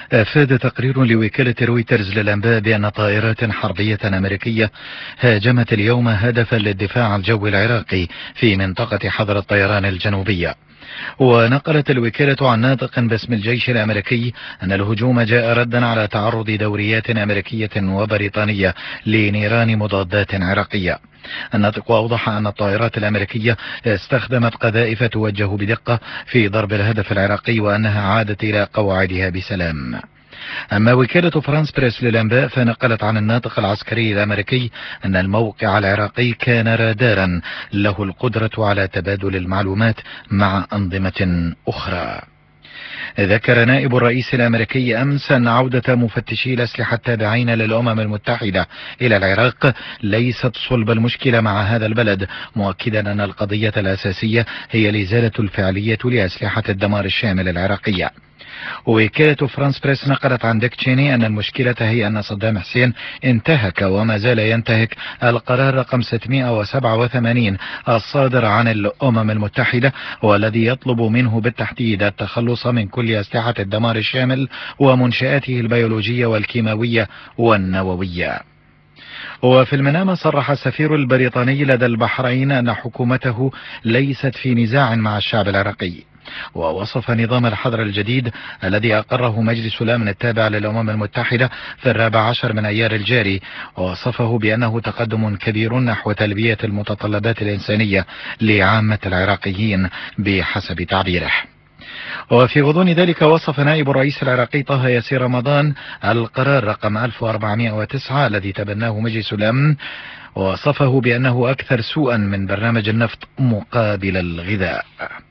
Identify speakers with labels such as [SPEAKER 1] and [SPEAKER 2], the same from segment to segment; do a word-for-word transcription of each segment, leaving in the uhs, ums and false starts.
[SPEAKER 1] أفاد تقرير لوكالة رويترز للأنباء بأن طائرات حربية أمريكية هاجمت اليوم هدفا للدفاع الجوي العراقي في منطقة حظر الطيران الجنوبية. ونقلت الوكالة عن ناطق باسم الجيش الأمريكي أن الهجوم جاء ردا على تعرض دوريات أمريكية وبريطانية لنيران مضادات عراقية. الناطق أوضح أن الطائرات الأمريكية استخدمت قذائف توجه بدقة في ضرب الهدف العراقي وأنها عادت إلى قواعدها بسلام. أما وكالة فرانس بريس للأنباء فنقلت عن الناطق العسكري الأمريكي أن الموقع العراقي كان رادارا له القدرة على تبادل المعلومات مع أنظمة أخرى. ذكر نائب الرئيس الأمريكي أمس أن عودة مفتشي الأسلحة التابعين للأمم المتحدة إلى العراق ليست صلب المشكلة مع هذا البلد، مؤكدا أن القضية الأساسية هي الإزالة الفعلية لأسلحة الدمار الشامل العراقية. وكالة فرانس بريس نقلت عن ديك تشيني أن المشكلة هي أن صدام حسين انتهك وما زال ينتهك القرار رقم ستمائة وسبعة وثمانين الصادر عن الأمم المتحدة، والذي يطلب منه بالتحديد التخلص من كل أسلحة الدمار الشامل ومنشآته البيولوجية والكيماوية والنووية. وفي المنام صرح السفير البريطاني لدى البحرين أن حكومته ليست في نزاع مع الشعب العراقي، ووصف نظام الحظر الجديد الذي أقره مجلس الأمن التابع للأمم المتحدة في الرابع عشر من أيار الجاري، ووصفه بأنه تقدم كبير نحو تلبية المتطلبات الإنسانية لعامة العراقيين بحسب تعبيره. وفي غضون ذلك وصف نائب الرئيس العراقي طه ياسين رمضان القرار رقم ألف وأربعمائة وتسعة الذي تبناه مجلس الأمن، ووصفه بأنه أكثر سوءا من برنامج النفط مقابل الغذاء.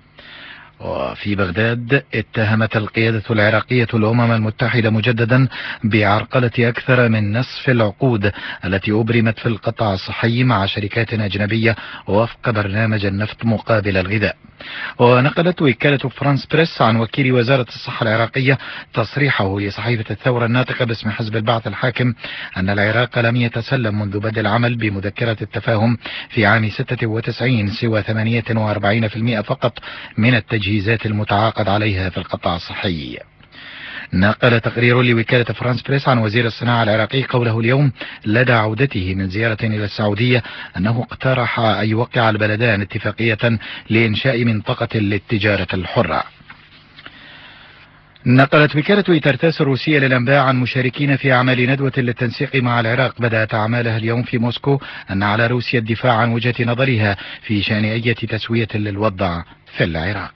[SPEAKER 1] وفي بغداد اتهمت القيادة العراقية الأمم المتحدة مجددا بعرقلة أكثر من نصف العقود التي أبرمت في القطاع الصحي مع شركات أجنبية وفق برنامج النفط مقابل الغذاء. ونقلت وكالة فرانس بريس عن وكيل وزارة الصحة العراقية تصريحه لصحيفة الثورة الناطقة باسم حزب البعث الحاكم أن العراق لم يتسلم منذ بدء العمل بمذكرة التفاهم في عام ستة وتسعين سوى ثمانية وأربعين بالمئة فقط من التجهيزات المتعاقد عليها في القطاع الصحي. نقل تقرير لوكالة فرانس بريس عن وزير الصناعة العراقي قوله اليوم لدى عودته من زيارة إلى السعودية أنه اقترح أن يوقع البلدان اتفاقية لإنشاء منطقة للتجارة الحرة. نقلت وكالة ترتاس الروسية للأنباء عن مشاركين في أعمال ندوة للتنسيق مع العراق بدأت أعمالها اليوم في موسكو أن على روسيا الدفاع عن وجهة نظرها في شأن أي تسوية للوضع في العراق.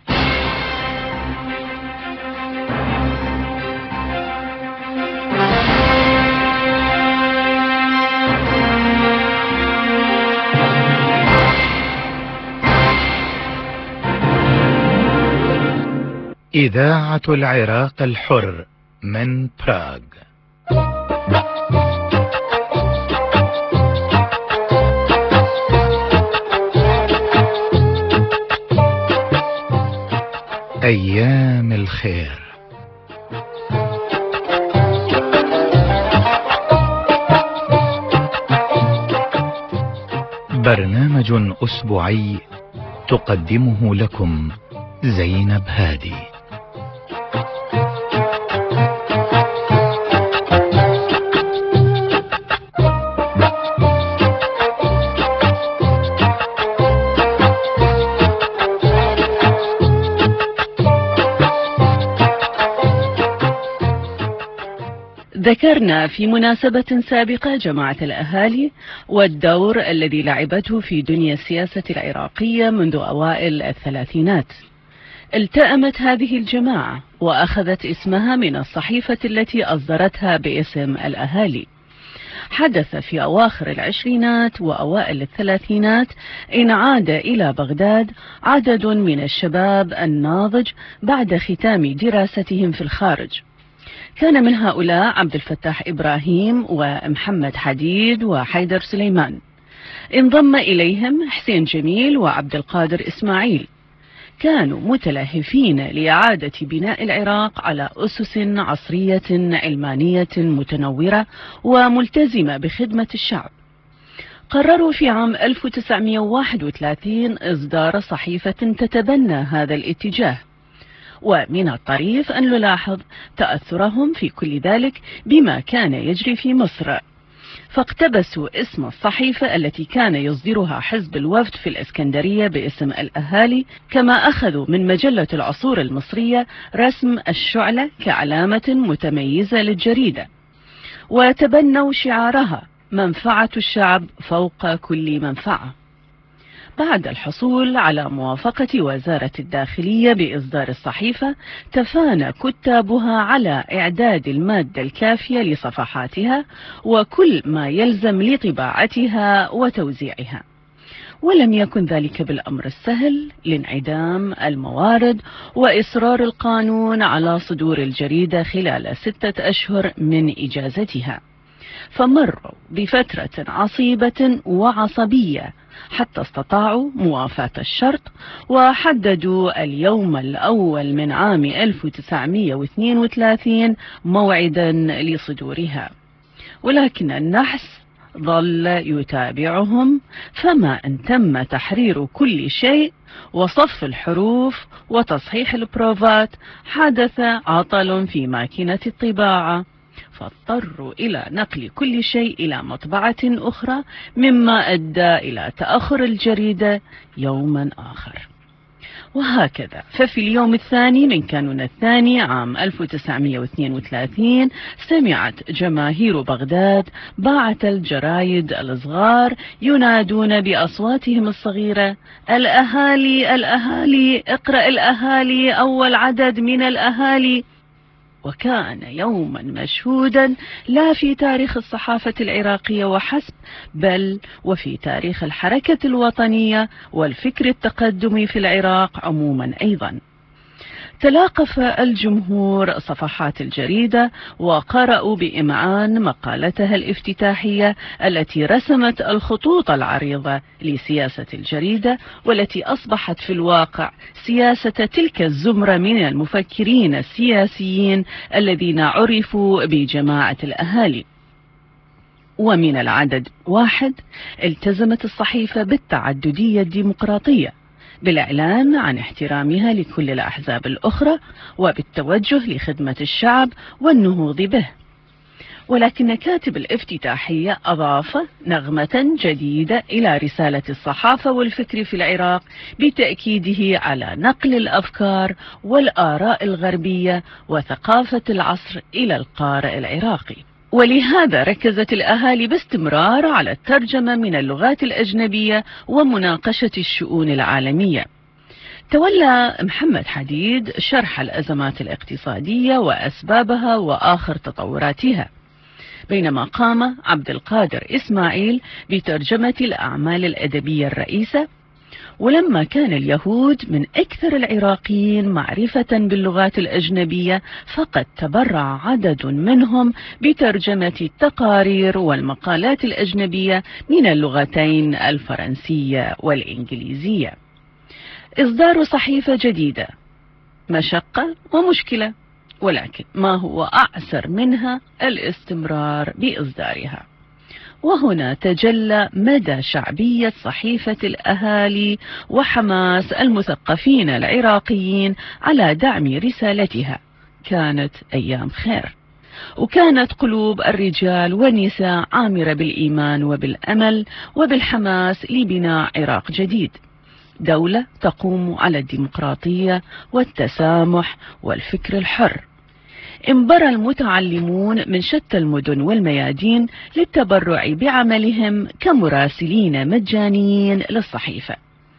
[SPEAKER 1] إذاعة العراق الحر من براغ. أيام الخير. برنامج أسبوعي تقدمه لكم زينب هادي.
[SPEAKER 2] ذكرنا في مناسبة سابقة جماعة الأهالي والدور الذي لعبته في دنيا السياسة العراقية منذ أوائل الثلاثينات. التأمت هذه الجماعة وأخذت اسمها من الصحيفة التي أصدرتها باسم الأهالي. حدث في أواخر العشرينات وأوائل الثلاثينات إن عاد إلى بغداد عدد من الشباب الناضج بعد ختام دراستهم في الخارج. كان من هؤلاء عبد الفتاح إبراهيم ومحمد حديد وحيدر سليمان. انضم إليهم حسين جميل وعبد القادر إسماعيل. كانوا متلهفين لإعادة بناء العراق على أسس عصرية علمانية متنورة وملتزمة بخدمة الشعب. قرروا في عام ألف وتسعمائة وواحد وثلاثين إصدار صحيفة تتبنى هذا الاتجاه، ومن الطريف أن نلاحظ تأثرهم في كل ذلك بما كان يجري في مصر، فاقتبسوا اسم الصحيفة التي كان يصدرها حزب الوفد في الإسكندرية باسم الأهالي، كما أخذوا من مجلة العصور المصرية رسم الشعلة كعلامة متميزة للجريدة، وتبنوا شعارها منفعة الشعب فوق كل منفعة. بعد الحصول على موافقة وزارة الداخلية بإصدار الصحيفة، تفانى كتابها على إعداد المادة الكافية لصفحاتها وكل ما يلزم لطباعتها وتوزيعها، ولم يكن ذلك بالأمر السهل لانعدام الموارد وإصرار القانون على صدور الجريدة خلال ستة أشهر من إجازتها، فمروا بفترة عصيبة وعصبية حتى استطاعوا موافاة الشرط وحددوا اليوم الأول من عام ألف وتسعمئة واثنين وثلاثين موعدا لصدورها، ولكن النحس ظل يتابعهم، فما أن تم تحرير كل شيء وصف الحروف وتصحيح البروفات حدث عطل في ماكينة الطباعة، فاضطروا إلى نقل كل شيء إلى مطبعة أخرى، مما أدى إلى تأخر الجريدة يوما آخر. وهكذا ففي اليوم الثاني من كانون الثاني عام ألف وتسعمئة واثنين وثلاثين سمعت جماهير بغداد باعة الجرايد الصغار ينادون بأصواتهم الصغيرة: الأهالي الأهالي، اقرأ الأهالي، أول عدد من الأهالي. وكان يوما مشهودا لا في تاريخ الصحافة العراقية وحسب، بل وفي تاريخ الحركة الوطنية والفكر التقدمي في العراق عموما أيضا. تلاقف الجمهور صفحات الجريدة وقرأوا بإمعان مقالتها الافتتاحية التي رسمت الخطوط العريضة لسياسة الجريدة، والتي أصبحت في الواقع سياسة تلك الزمرة من المفكرين السياسيين الذين عرفوا بجماعة الأهالي. ومن العدد واحد التزمت الصحيفة بالتعددية الديمقراطية، بالإعلان عن احترامها لكل الأحزاب الأخرى وبالتوجه لخدمة الشعب والنهوض به. ولكن كاتب الافتتاحية أضاف نغمة جديدة إلى رسالة الصحافة والفكر في العراق بتأكيده على نقل الأفكار والآراء الغربية وثقافة العصر إلى القارئ العراقي. ولهذا ركزت الأهالي باستمرار على الترجمة من اللغات الأجنبية ومناقشة الشؤون العالمية. تولى محمد حديد شرح الأزمات الاقتصادية وأسبابها وآخر تطوراتها، بينما قام عبد القادر إسماعيل بترجمة الأعمال الأدبية الرئيسة. ولما كان اليهود من أكثر العراقيين معرفة باللغات الأجنبية، فقد تبرع عدد منهم بترجمة التقارير والمقالات الأجنبية من اللغتين الفرنسية والإنجليزية. إصدار صحيفة جديدة مشقة ومشكلة، ولكن ما هو أعسر منها الاستمرار بإصدارها. وهنا تجلى مدى شعبية صحيفة الأهالي وحماس المثقفين العراقيين على دعم رسالتها. كانت أيام خير، وكانت قلوب الرجال والنساء عامرة بالإيمان وبالأمل وبالحماس لبناء عراق جديد، دولة تقوم على الديمقراطية والتسامح والفكر الحر. انبرى المتعلمون من شتى المدن والميادين للتبرع بعملهم كمراسلين مجانيين للصحيفة.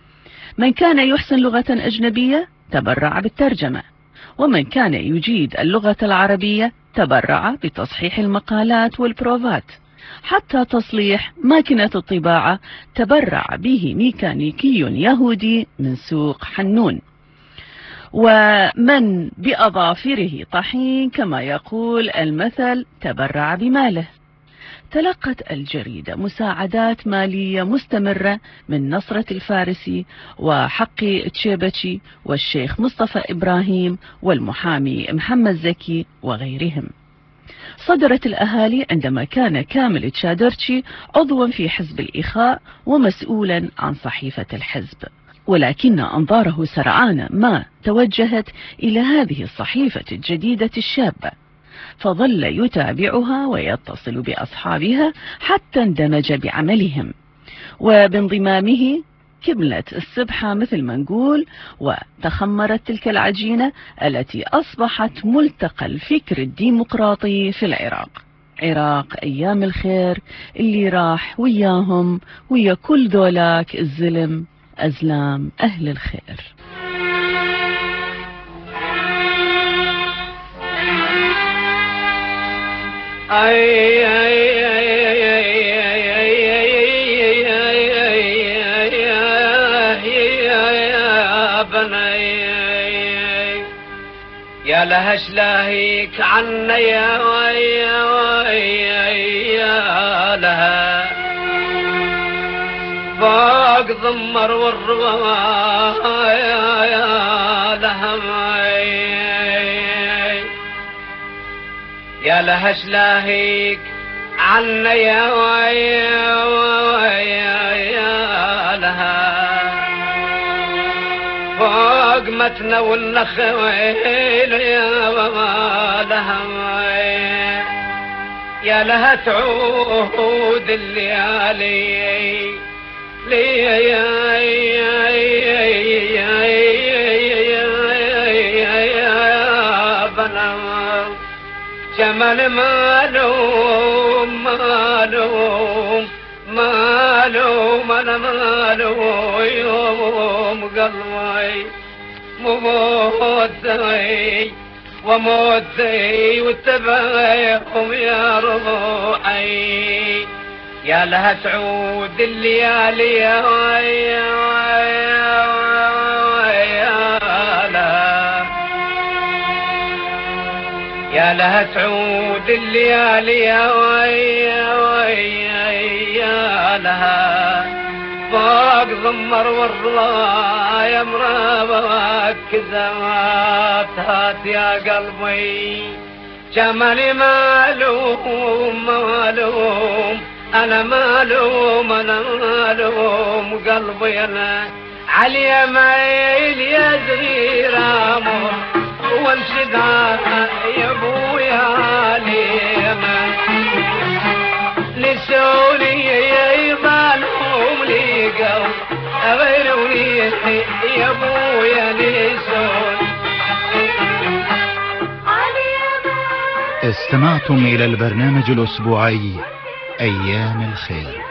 [SPEAKER 2] من كان يحسن لغة أجنبية تبرع بالترجمة، ومن كان يجيد اللغة العربية تبرع بتصحيح المقالات والبروفات، حتى تصليح ماكينة الطباعة تبرع به ميكانيكي يهودي من سوق حنون. ومن بأظافره طحين كما يقول المثل تبرع بماله. تلقت الجريدة مساعدات مالية مستمرة من نصرة الفارسي وحقي تشيبتشي والشيخ مصطفى إبراهيم والمحامي محمد زكي وغيرهم. صدرت الأهالي عندما كان كامل تشادرتشي عضوا في حزب الإخاء ومسؤولا عن صحيفة الحزب. ولكن أنظاره سرعان ما توجهت إلى هذه الصحيفة الجديدة الشابة، فظل يتابعها ويتصل بأصحابها حتى اندمج بعملهم، وبانضمامه كملت السبحة مثل ما نقول، وتخمرت تلك العجينة التي أصبحت ملتقى الفكر الديمقراطي في العراق. عراق أيام الخير اللي راح وياهم ويا كل ذولاك الزلم أزلام أهل الخير.
[SPEAKER 3] أي أي يا لها شلاهيك عنا يا ويا ويا لها فوق ضمر والروايا يا لها يا لها شلاهيك عنا يا ويا ويا لها فوق متنا والنخويل يا بابا لها يا لها تعود الليالي لي يا بنا جمال مالوم مالوم مالوم انا مالوم يوم قلبي موتي وموتي واتبعهم يا روحي يا لها تعود الليالي يا ويا ويا لها يا لها تعود الليالي يا ويا ويا لها فوق ضمر والله يا مرابك كذبات هات يا قلبي جمالي مالوم مالوم انا مالوم انا مالوم قلبي انا علي مايل يا صغير امر وانشدها يا ابويا ليما لسولي يضالهم ليقوا غيروني يا ابويا لسول.
[SPEAKER 1] استمعتم إلى البرنامج الأسبوعي أيام الخير.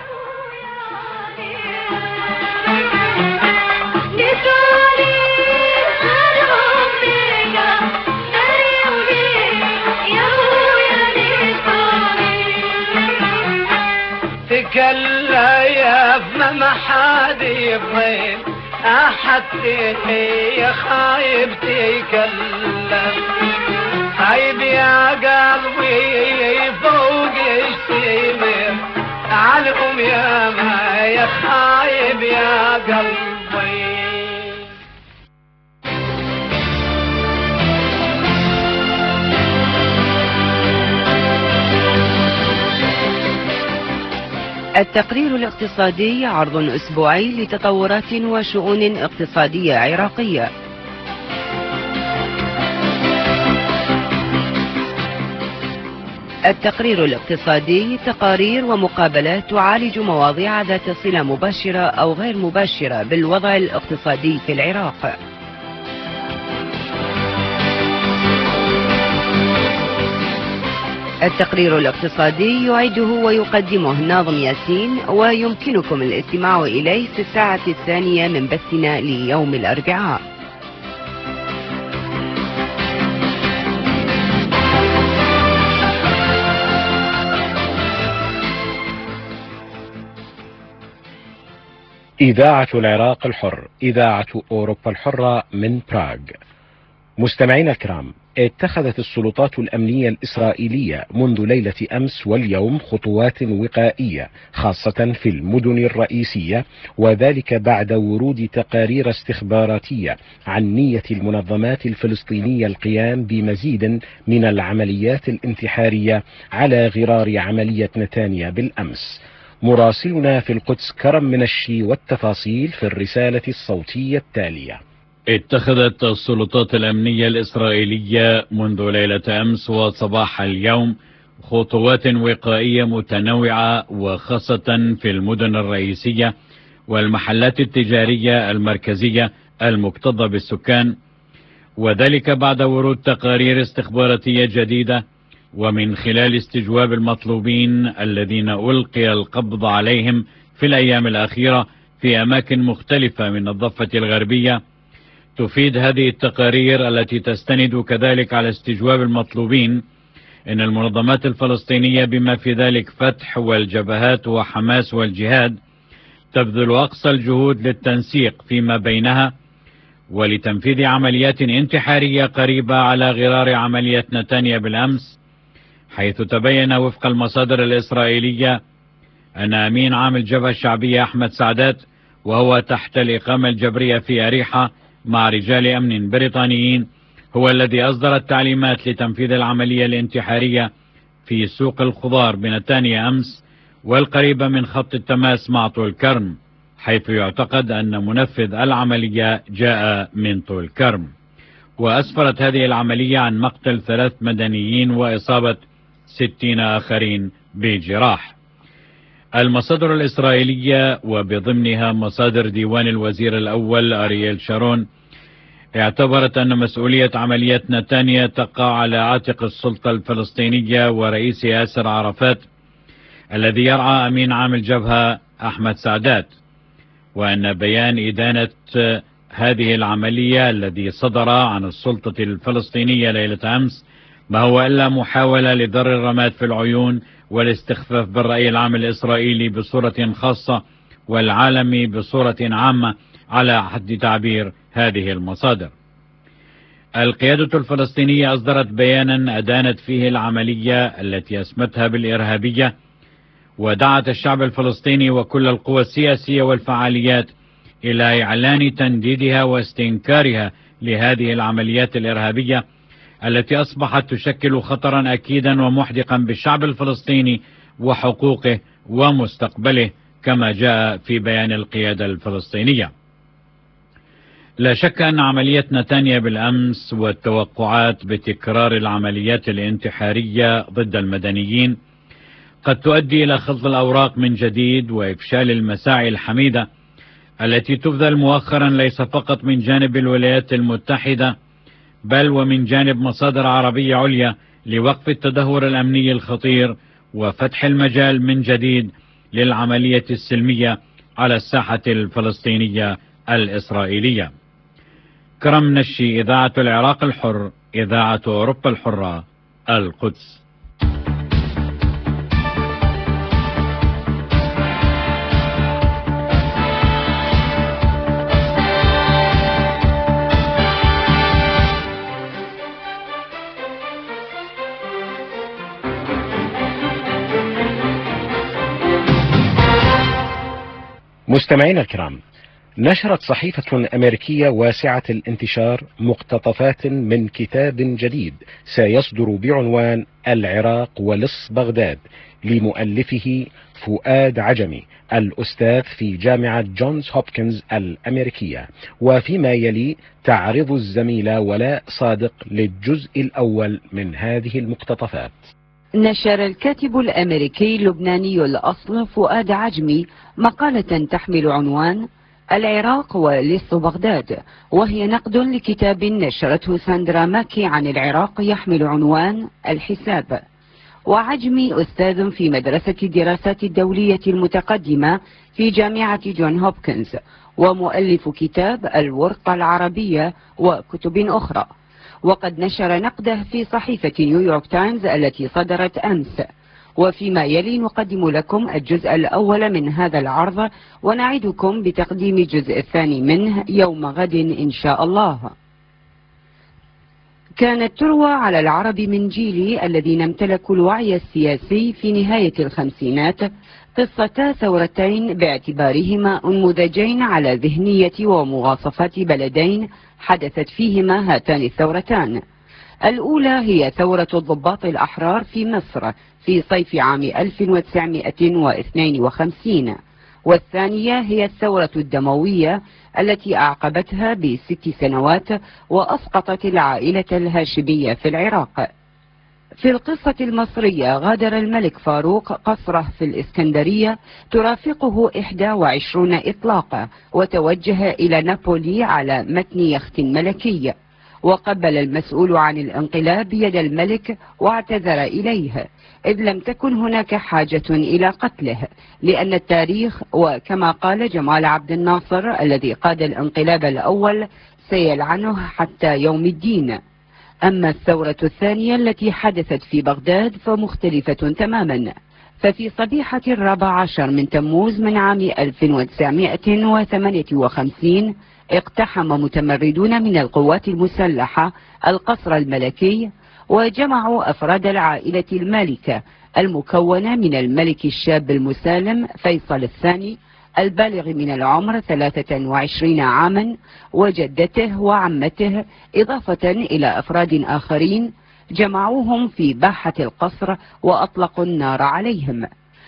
[SPEAKER 3] تكلا يا ما حد يبغي احد يا خايب تكلم خايب يا قلبي فوق يشتمر عنهم يا ما يا خايب يا قلبي.
[SPEAKER 4] التقرير الاقتصادي عرض أسبوعي لتطورات وشؤون اقتصادية عراقية. التقرير الاقتصادي تقارير ومقابلات تعالج مواضيع ذات صلة مباشرة أو غير مباشرة بالوضع الاقتصادي في العراق. التقرير الاقتصادي يعده ويقدمه ناظم ياسين، ويمكنكم الاستماع إليه في الساعة الثانية من بثنا ليوم الأربعاء.
[SPEAKER 5] إذاعة العراق الحر، إذاعة أوروبا الحرة من براغ. مستمعينا الكرام، اتخذت السلطات الأمنية الإسرائيلية منذ ليلة أمس واليوم خطوات وقائية خاصة في المدن الرئيسية، وذلك بعد ورود تقارير استخباراتية عن نية المنظمات الفلسطينية القيام بمزيد من العمليات الانتحارية على غرار عملية نتانيا بالأمس. مراسلنا في القدس كرم منشي والتفاصيل في الرسالة الصوتية التالية.
[SPEAKER 6] اتخذت السلطات الأمنية الإسرائيلية منذ ليلة أمس وصباح اليوم خطوات وقائية متنوعة، وخاصة في المدن الرئيسية والمحلات التجارية المركزية المكتظة بالسكان، وذلك بعد ورود تقارير استخباراتية جديدة ومن خلال استجواب المطلوبين الذين ألقي القبض عليهم في الأيام الأخيرة في أماكن مختلفة من الضفة الغربية. تفيد هذه التقارير التي تستند كذلك على استجواب المطلوبين إن المنظمات الفلسطينية بما في ذلك فتح والجبهات وحماس والجهاد تبذل أقصى الجهود للتنسيق فيما بينها ولتنفيذ عمليات انتحارية قريبة على غرار عملية نتانيا بالأمس، حيث تبين وفق المصادر الإسرائيلية أن أمين عام الجبهة الشعبية أحمد سعدات وهو تحت الإقامة الجبرية في أريحة مع رجال أمن بريطانيين هو الذي أصدر التعليمات لتنفيذ العملية الانتحارية في سوق الخضار بنتانيا أمس والقريبة من خط التماس مع طول كرم، حيث يعتقد أن منفذ العملية جاء من طول كرم. وأسفرت هذه العملية عن مقتل ثلاث مدنيين وإصابة ستين آخرين بجراح. المصادر الإسرائيلية وبضمنها مصادر ديوان الوزير الأول أرييل شارون اعتبرت أن مسؤولية عملية نتانيا تقع على عاتق السلطة الفلسطينية ورئيس ياسر عرفات الذي يرعى أمين عام الجبهة أحمد سعدات، وأن بيان إدانة هذه العملية الذي صدر عن السلطة الفلسطينية ليلة أمس ما هو إلا محاولة لضر الرماد في العيون والاستخفاف بالرأي العام الإسرائيلي بصورة خاصة والعالمي بصورة عامة على حد تعبير هذه المصادر. القيادة الفلسطينية أصدرت بيانا أدانت فيه العملية التي أسمتها بالإرهابية، ودعت الشعب الفلسطيني وكل القوى السياسية والفعاليات إلى إعلان تنديدها واستنكارها لهذه العمليات الإرهابية التي أصبحت تشكل خطرا أكيدا ومحدقا بالشعب الفلسطيني وحقوقه ومستقبله كما جاء في بيان القيادة الفلسطينية. لا شك أن عملية نتانيا بالأمس والتوقعات بتكرار العمليات الانتحارية ضد المدنيين قد تؤدي إلى خلط الأوراق من جديد وإفشال المساعي الحميدة التي تبذل مؤخرا ليس فقط من جانب الولايات المتحدة بل ومن جانب مصادر عربية عليا لوقف التدهور الأمني الخطير وفتح المجال من جديد للعملية السلمية على الساحة الفلسطينية الإسرائيلية. كرم نشي، إذاعة العراق الحر، إذاعة أوروبا الحرة، القدس.
[SPEAKER 5] مستمعينا الكرام، نشرت صحيفة أمريكية واسعة الانتشار مقتطفات من كتاب جديد سيصدر بعنوان العراق ولص بغداد لمؤلفه فؤاد عجمي الأستاذ في جامعة جونز هوبكنز الأمريكية، وفيما يلي تعرض الزميلة ولاء صادق للجزء الأول من هذه المقتطفات.
[SPEAKER 4] نشر الكاتب الأمريكي اللبناني الأصل فؤاد عجمي مقالة تحمل عنوان العراق ولص بغداد، وهي نقد لكتاب نشرته ساندرا ماكي عن العراق يحمل عنوان الحساب. وعجمي أستاذ في مدرسة الدراسات الدولية المتقدمة في جامعة جون هوبكنز، ومؤلف كتاب الورقة العربية وكتب أخرى، وقد نشر نقده في صحيفة نيويورك تايمز التي صدرت أمس. وفيما يلي نقدم لكم الجزء الأول من هذا العرض، ونعدكم بتقديم الجزء الثاني منه يوم غد إن شاء الله. كانت تروى على العرب من جيلي الذين امتلكوا الوعي السياسي في نهاية الخمسينات قصتا ثورتين باعتبارهما أنموذجين على ذهنية ومواصفات بلدين حدثت فيهما هاتان الثورتان. الأولى هي ثورة الضباط الأحرار في مصر في صيف عام ألف وتسعمائة واثنين وخمسين، والثانية هي الثورة الدموية التي أعقبتها بست سنوات وأسقطت العائلة الهاشمية في العراق. في القصة المصرية غادر الملك فاروق قصره في الإسكندرية ترافقه إحدى وعشرون إطلاقة، وتوجه إلى نابولي على متن يخت ملكي، وقبل المسؤول عن الانقلاب يد الملك واعتذر إليه، إذ لم تكن هناك حاجة إلى قتله، لأن التاريخ وكما قال جمال عبد الناصر الذي قاد الانقلاب الأول سيلعنه حتى يوم الدين. أما الثورة الثانية التي حدثت في بغداد فمختلفة تماما، ففي صبيحة الرابع عشر من تموز من عام ألف وتسعمائة وثمانية وخمسين اقتحم متمردون من القوات المسلحة القصر الملكي، وجمعوا أفراد العائلة المالكة المكونة من الملك الشاب المسالم فيصل الثاني البالغ من العمر ثلاثة وعشرين عاما، وجدته وعمته، إضافة إلى أفراد آخرين، جمعوهم في باحة القصر وأطلقوا النار عليهم.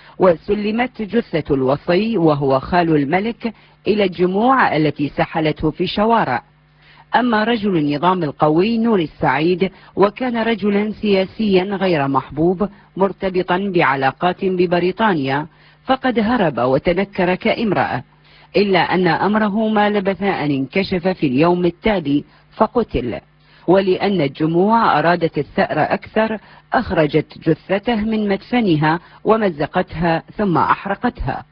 [SPEAKER 4] وسلمت جثة الوصي وهو خال الملك إلى الجموع التي سحلته في الشوارع. أما رجل النظام القوي نور السعيد، وكان رجلا سياسيا غير محبوب مرتبطا بعلاقات ببريطانيا، فقد هرب وتنكر كامرأة، إلا أن أمره ما لبث أن انكشف في اليوم التالي فقتل. ولأن الجموع أرادت الثأر أكثر أخرجت جثته من مدفنها ومزقتها ثم أحرقتها.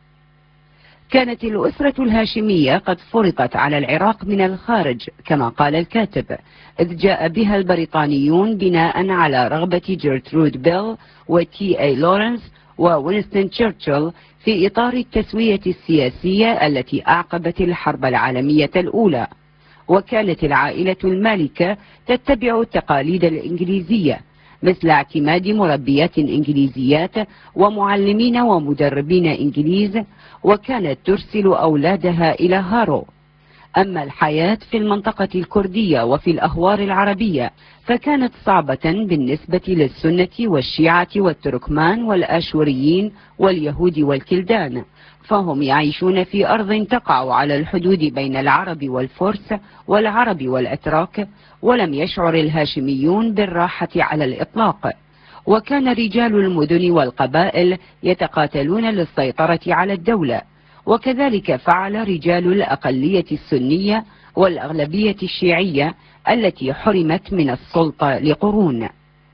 [SPEAKER 4] كانت الأسرة الهاشمية قد فرضت على العراق من الخارج كما قال الكاتب، إذ جاء بها البريطانيون بناء على رغبة جيرترود بيل وتي اي لورنس ووينستون تشرشل في إطار التسوية السياسية التي أعقبت الحرب العالمية الأولى. وكانت العائلة المالكة تتبع التقاليد الإنجليزية، مثل اعتماد مربيات إنجليزيات ومعلمين ومدربين إنجليز، وكانت ترسل أولادها إلى هارو. أما الحياة في المنطقة الكردية وفي الأهوار العربية فكانت صعبة بالنسبة للسنة والشيعة والتركمان والآشوريين واليهود والكلدان، فهم يعيشون في أرض تقع على الحدود بين العرب والفرس والعرب والأتراك، ولم يشعر الهاشميون بالراحة على الإطلاق. وكان رجال المدن والقبائل يتقاتلون للسيطرة على الدولة، وكذلك فعل رجال الأقلية السنية والأغلبية الشيعية التي حرمت من السلطة لقرون.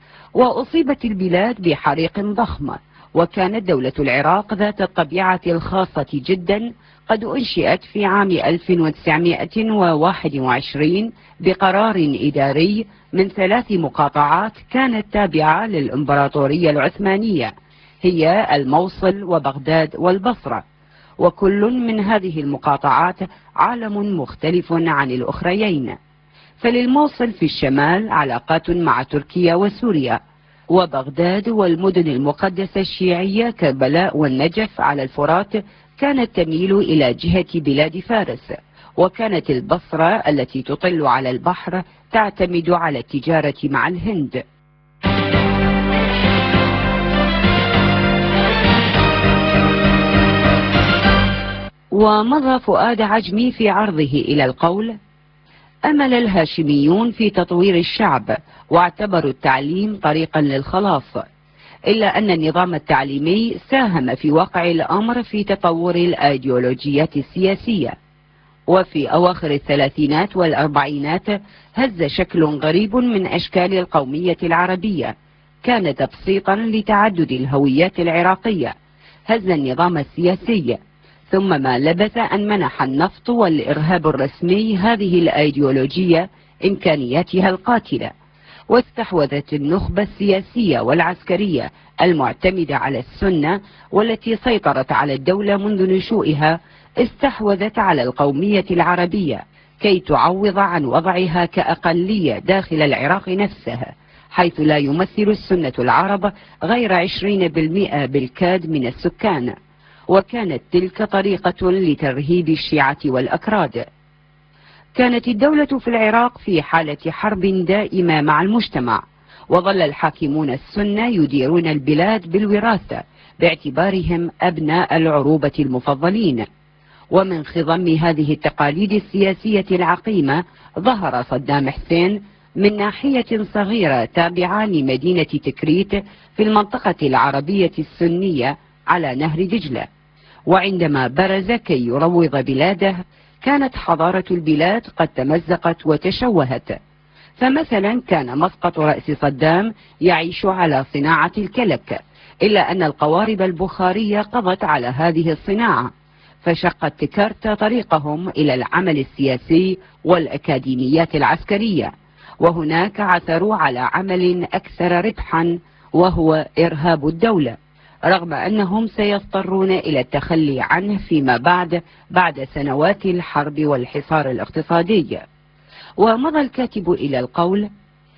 [SPEAKER 4] وأصيبت البلاد بحريق ضخم، وكانت دولة العراق ذات الطبيعة الخاصة جدا قد أنشئت في عام ألف وتسعمائة وواحد وعشرين بقرار إداري من ثلاث مقاطعات كانت تابعة للإمبراطورية العثمانية، هي الموصل وبغداد والبصرة، وكل من هذه المقاطعات عالم مختلف عن الأخريين. فللموصل في الشمال علاقات مع تركيا وسوريا، وبغداد والمدن المقدسة الشيعية كربلاء والنجف على الفرات كانت تميل إلى جهة بلاد فارس، وكانت البصرة التي تطل على البحر تعتمد على التجارة مع الهند. ومضى فؤاد عجمي في عرضه إلى القول: أمل الهاشميون في تطوير الشعب واعتبروا التعليم طريقا للخلاص، إلا أن النظام التعليمي ساهم في واقع الأمر في تطور الأيديولوجيات السياسية. وفي أواخر الثلاثينات والأربعينات هز شكل غريب من أشكال القومية العربية كان تبسيطا لتعدد الهويات العراقية، هز النظام السياسي، ثم ما لبث أن منح النفط والإرهاب الرسمي هذه الأيديولوجية إمكانياتها القاتلة، واستحوذت النخبة السياسية والعسكرية المعتمدة على السنة والتي سيطرت على الدولة منذ نشوئها، استحوذت على القومية العربية كي تعوض عن وضعها كأقلية داخل العراق نفسه، حيث لا يمثل السنة العرب غير عشرين بالمئة بالكاد من السكان، وكانت تلك طريقة لترهيب الشيعة والأكراد. كانت الدولة في العراق في حالة حرب دائمة مع المجتمع، وظل الحاكمون السنة يديرون البلاد بالوراثة باعتبارهم أبناء العروبة المفضلين. ومن خضم هذه التقاليد السياسية العقيمة ظهر صدام حسين من ناحية صغيرة تابعة لمدينة تكريت في المنطقة العربية السنية على نهر دجلة. وعندما برز كي يروض بلاده كانت حضارة البلاد قد تمزقت وتشوهت. فمثلا كان مسقط رأس صدام يعيش على صناعة الكلك، إلا أن القوارب البخارية قضت على هذه الصناعة، فشقت تكرت طريقهم إلى العمل السياسي والأكاديميات العسكرية، وهناك عثروا على عمل أكثر ربحا وهو إرهاب الدولة، رغم أنهم سيضطرون إلى التخلي عنه فيما بعد بعد سنوات الحرب والحصار الاقتصادي. ومضى الكاتب إلى القول: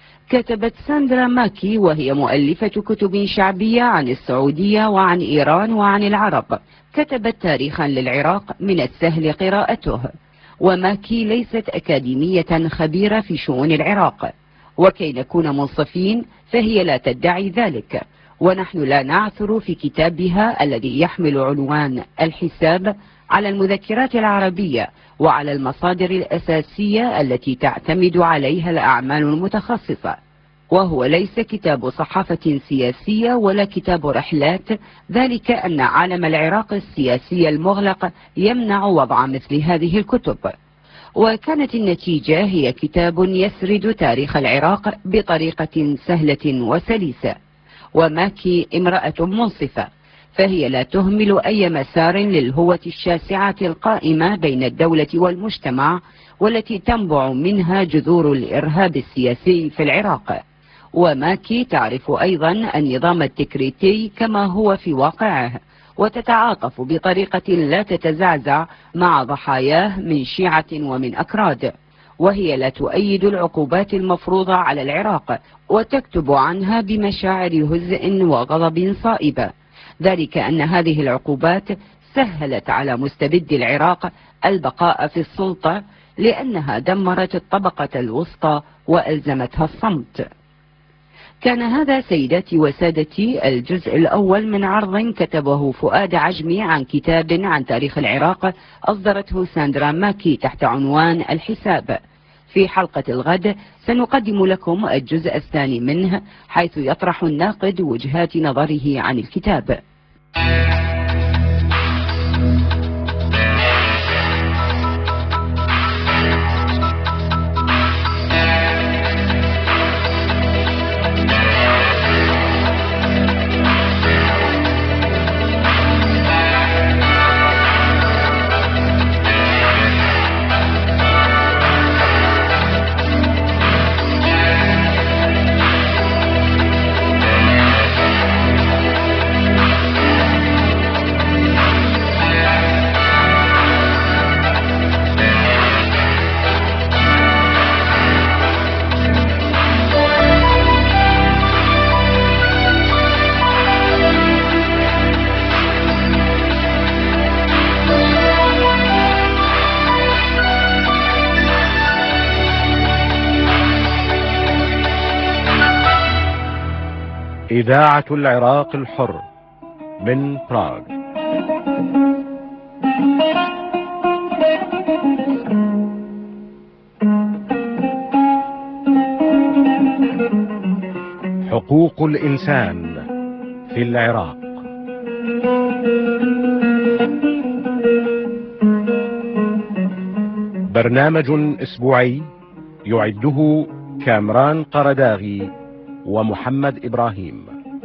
[SPEAKER 4] كتبت ساندرا ماكي وهي مؤلفة كتب شعبية عن السعودية وعن إيران وعن العرب، كتبت تاريخا للعراق من السهل قراءته. وماكي ليست أكاديمية خبيرة في شؤون العراق، وكي نكون منصفين فهي لا تدعي ذلك، ونحن لا نعثر في كتابها الذي يحمل عنوان الحساب على المذكرات العربية وعلى المصادر الأساسية التي تعتمد عليها الأعمال المتخصصة، وهو ليس كتاب صحافة سياسية ولا كتاب رحلات، ذلك أن عالم العراق السياسي المغلق يمنع وضع مثل هذه الكتب. وكانت النتيجة هي كتاب يسرد تاريخ العراق بطريقة سهلة وسلسة. وماكي امرأة منصفة، فهي لا تهمل أي مسار للهوة الشاسعة القائمة بين الدولة والمجتمع، والتي تنبع منها جذور الإرهاب السياسي في العراق. وماكي تعرف أيضا النظام التكريتي كما هو في واقعه، وتتعاطف بطريقة لا تتزعزع مع ضحاياه من شيعة ومن أكراد، وهي لا تؤيد العقوبات المفروضة على العراق، وتكتب عنها بمشاعر هزء وغضب صائبة، ذلك أن هذه العقوبات سهلت على مستبد العراق البقاء في السلطة، لأنها دمرت الطبقة الوسطى وألزمتها الصمت. كان هذا سيداتي وسادتي الجزء الأول من عرض كتبه فؤاد عجمي عن كتاب عن تاريخ العراق أصدرته ساندرا ماكي تحت عنوان الحساب. في حلقة الغد سنقدم لكم الجزء الثاني منه، حيث يطرح الناقد وجهات نظره عن الكتاب.
[SPEAKER 5] إذاعة العراق الحر من براغ. حقوق الإنسان في العراق. برنامج أسبوعي يعده كامران قرداغي ومحمد إبراهيم.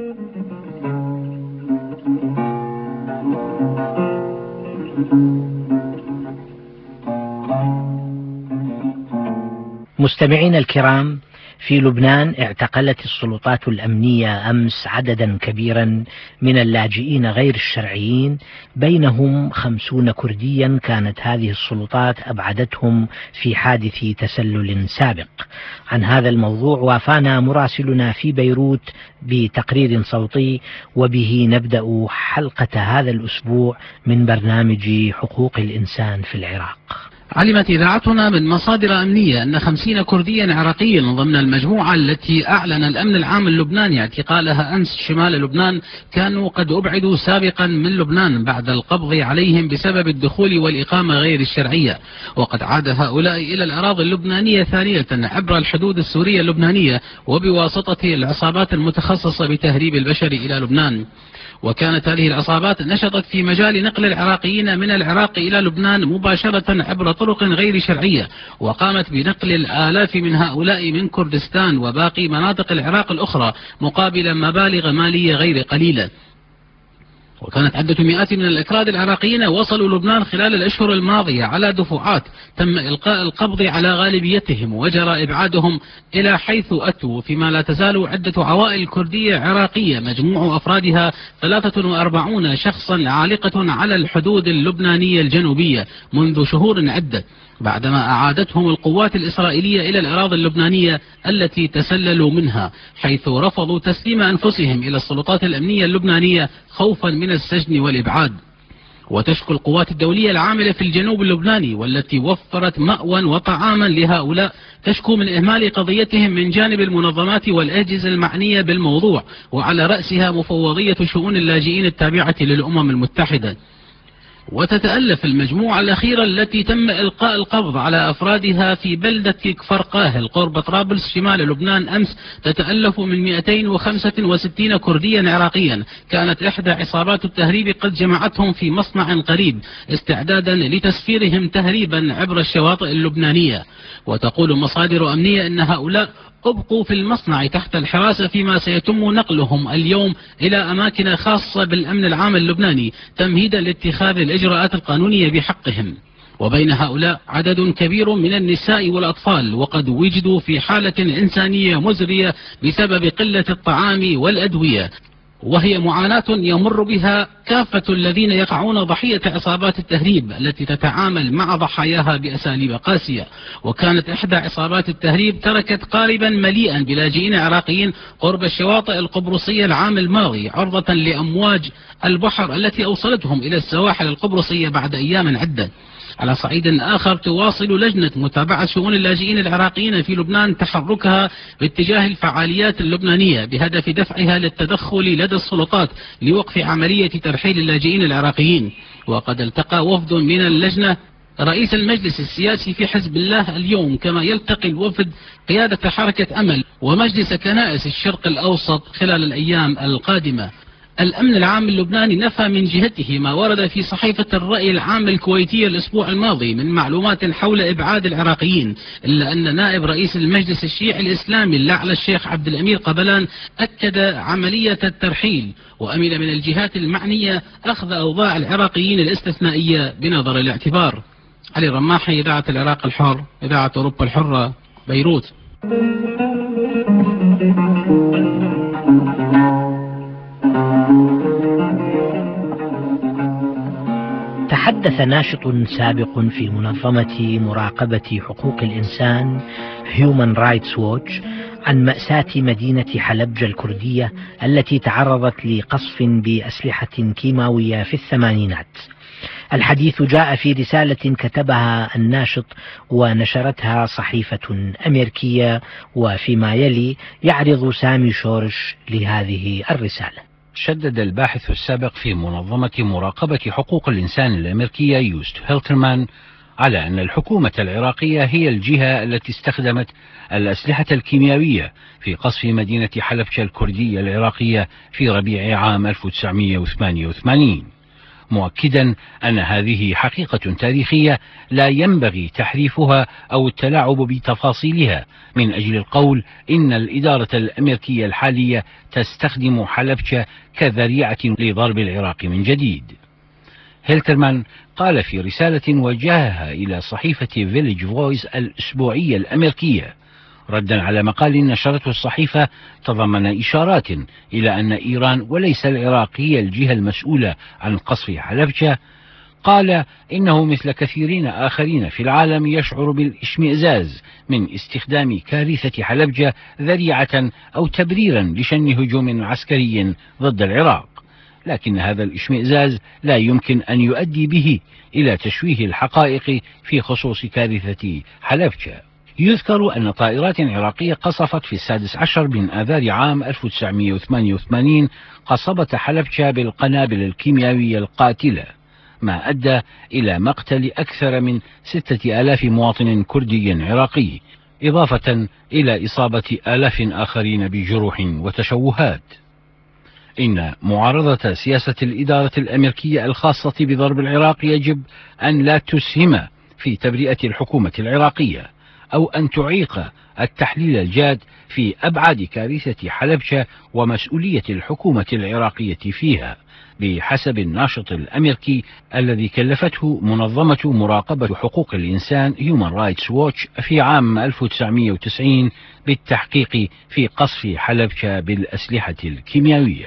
[SPEAKER 7] مستمعين الكرام، في لبنان اعتقلت السلطات الأمنية أمس عددا كبيرا من اللاجئين غير الشرعيين، بينهم خمسون كرديا كانت هذه السلطات أبعدتهم في حادث تسلل سابق. عن هذا الموضوع وافانا مراسلنا في بيروت بتقرير صوتي، وبه نبدأ حلقة هذا الأسبوع من برنامج حقوق الإنسان في العراق.
[SPEAKER 8] علمت إذاعتنا من مصادر أمنية أن خمسين كرديا عراقيا ضمن المجموعة التي أعلن الأمن العام اللبناني اعتقالها أمس شمال لبنان كانوا قد أبعدوا سابقا من لبنان بعد القبض عليهم بسبب الدخول والإقامة غير الشرعية، وقد عاد هؤلاء إلى الأراضي اللبنانية ثانية عبر الحدود السورية اللبنانية وبواسطة العصابات المتخصصة بتهريب البشر إلى لبنان. وكانت هذه العصابات نشطت في مجال نقل العراقيين من العراق إلى لبنان مباشرة عبر طرق غير شرعية، وقامت بنقل الآلاف من هؤلاء من كردستان وباقي مناطق العراق الأخرى مقابل مبالغ مالية غير قليلة. وكانت عدة مئات من الأكراد العراقيين وصلوا لبنان خلال الأشهر الماضية على دفعات، تم إلقاء القبض على غالبيتهم وجرى إبعادهم إلى حيث أتوا، فيما لا تزال عدة عوائل كردية عراقية مجموع أفرادها ثلاثة وأربعين شخصا عالقة على الحدود اللبنانية الجنوبية منذ شهور عدة، بعدما أعادتهم القوات الإسرائيلية إلى الأراضي اللبنانية التي تسللوا منها، حيث رفضوا تسليم أنفسهم إلى السلطات الأمنية اللبنانية خوفا من السجن والإبعاد. وتشكو القوات الدولية العاملة في الجنوب اللبناني والتي وفرت مأوى وطعاما لهؤلاء تشكو من إهمال قضيتهم من جانب المنظمات والأجهزة المعنية بالموضوع، وعلى رأسها مفوضية شؤون اللاجئين التابعة للأمم المتحدة. وتتألف المجموعة الأخيرة التي تم إلقاء القبض على أفرادها في بلدة كفر قاهل قرب طرابلس شمال لبنان أمس تتألف من مئتين وخمسة وستين كرديا عراقيا، كانت إحدى عصابات التهريب قد جمعتهم في مصنع قريب استعدادا لتسفيرهم تهريبا عبر الشواطئ اللبنانية. وتقول مصادر أمنية أن هؤلاء أبقوا في المصنع تحت الحراسة، فيما سيتم نقلهم اليوم إلى أماكن خاصة بالأمن العام اللبناني تمهيدا لاتخاذ الإجراءات القانونية بحقهم. وبين هؤلاء عدد كبير من النساء والأطفال، وقد وجدوا في حالة إنسانية مزرية بسبب قلة الطعام والأدوية، وهي معاناة يمر بها كافة الذين يقعون ضحية عصابات التهريب التي تتعامل مع ضحاياها بأساليب قاسية. وكانت إحدى عصابات التهريب تركت قاربا مليئا بلاجئين عراقيين قرب الشواطئ القبرصية العام الماضي عرضة لأمواج البحر التي أوصلتهم إلى السواحل القبرصية بعد أيام عدة. على صعيد آخر تواصل لجنة متابعة شؤون اللاجئين العراقيين في لبنان تحركها باتجاه الفعاليات اللبنانية بهدف دفعها للتدخل لدى السلطات لوقف عملية ترحيل اللاجئين العراقيين. وقد التقى وفد من اللجنة رئيس المجلس السياسي في حزب الله اليوم، كما يلتقي الوفد قيادة حركة أمل ومجلس كنائس الشرق الأوسط خلال الأيام القادمة. الأمن العام اللبناني نفى من جهته ما ورد في صحيفة الرأي العام الكويتية الأسبوع الماضي من معلومات حول إبعاد العراقيين، إلا أن نائب رئيس المجلس الشيعي الإسلامي الأعلى الشيخ عبد الأمير قبلان أكد عملية الترحيل، وأمل من الجهات المعنية أخذ أوضاع العراقيين الاستثنائية بنظر الاعتبار. علي رماحي، إذاعة العراق الحر، إذاعة أوروبا الحرة، بيروت.
[SPEAKER 7] تحدث ناشط سابق في منظمة مراقبة حقوق الإنسان Human Rights Watch عن مأساة مدينة حلبجة الكردية التي تعرضت لقصف بأسلحة كيماوية في الثمانينات. الحديث جاء في رسالة كتبها الناشط ونشرتها صحيفة أمريكية، وفيما يلي يعرض سامي شورش لهذه الرسالة.
[SPEAKER 9] شدد الباحث السابق في منظمة مراقبة حقوق الإنسان الأمريكية يوست هيلترمان على أن الحكومة العراقية هي الجهة التي استخدمت الأسلحة الكيميائية في قصف مدينة حلبجة الكردية العراقية في ربيع عام ألف وتسعمئة وثمانية وثمانين، مؤكدا أن هذه حقيقة تاريخية لا ينبغي تحريفها أو التلاعب بتفاصيلها من أجل القول إن الإدارة الأمريكية الحالية تستخدم حلبجة كذريعة لضرب العراق من جديد. هيلترمان قال في رسالة وجهها إلى صحيفة فيليج فويس الأسبوعية الأمريكية ردا على مقال نشرته الصحيفة تضمن إشارات إلى أن إيران وليس العراق هي الجهة المسؤولة عن قصف حلبجة، قال إنه مثل كثيرين آخرين في العالم يشعر بالاشمئزاز من استخدام كارثة حلبجة ذريعة أو تبريرا لشن هجوم عسكري ضد العراق، لكن هذا الاشمئزاز لا يمكن أن يؤدي به إلى تشويه الحقائق في خصوص كارثة حلبجة. يذكر أن طائرات عراقية قصفت في السادس عشر من آذار عام ألف وتسعمئة وثمانية وثمانين قصبة حلبجة بالقنابل الكيميائية القاتلة، ما أدى إلى مقتل أكثر من ستة آلاف مواطن كردي عراقي، إضافة إلى إصابة آلاف آخرين بجروح وتشوهات. إن معارضة سياسة الإدارة الأمريكية الخاصة بضرب العراق يجب أن لا تسهم في تبرئة الحكومة العراقية أو أن تعيق التحليل الجاد في أبعاد كارثة حلبجة ومسؤولية الحكومة العراقية فيها، بحسب الناشط الأمريكي الذي كلفته منظمة مراقبة حقوق الإنسان Human Rights Watch في عام ألف وتسعمئة وتسعين بالتحقيق في قصف حلبجة بالأسلحة الكيميائية.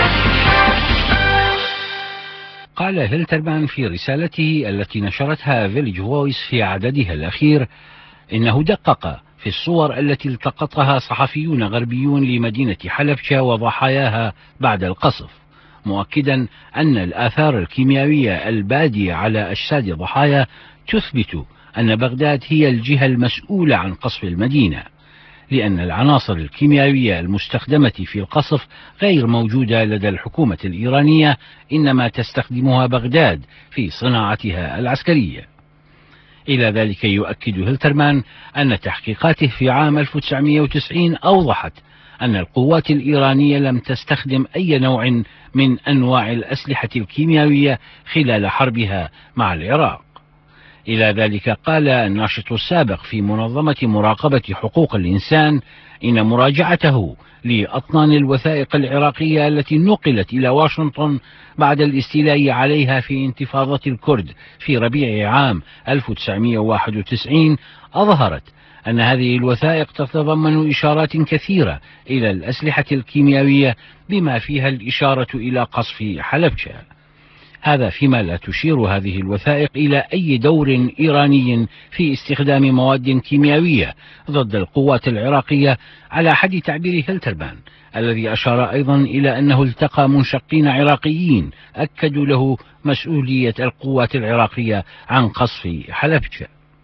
[SPEAKER 9] قال هيلترمان في رسالته التي نشرتها فيليج فويس في عددها الأخير إنه دقق في الصور التي التقطها صحفيون غربيون لمدينة حلبجة وضحاياها بعد القصف، مؤكدا أن الآثار الكيميائية البادية على أجساد ضحايا تثبت أن بغداد هي الجهة المسؤولة عن قصف المدينة، لأن العناصر الكيميائية المستخدمة في القصف غير موجودة لدى الحكومة الإيرانية، إنما تستخدمها بغداد في صناعتها العسكرية. إلى ذلك يؤكد هيلترمان أن تحقيقاته في عام ألف وتسعمئة وتسعين أوضحت أن القوات الإيرانية لم تستخدم أي نوع من أنواع الأسلحة الكيميائية خلال حربها مع العراق. إلى ذلك قال الناشط السابق في منظمة مراقبة حقوق الإنسان إن مراجعته لأطنان الوثائق العراقية التي نقلت إلى واشنطن بعد الاستيلاء عليها في انتفاضة الكرد في ربيع عام ألف وتسعمئة وواحد وتسعين أظهرت أن هذه الوثائق تتضمن إشارات كثيرة إلى الأسلحة الكيميائية بما فيها الإشارة إلى قصف حلبجة. هذا فيما لا تشير هذه الوثائق إلى أي دور إيراني في استخدام مواد كيميائية ضد القوات العراقية على حد تعبير هيلترمان، الذي أشار أيضا إلى أنه التقى منشقين عراقيين أكدوا له مسؤولية القوات العراقية عن قصف حلبجة.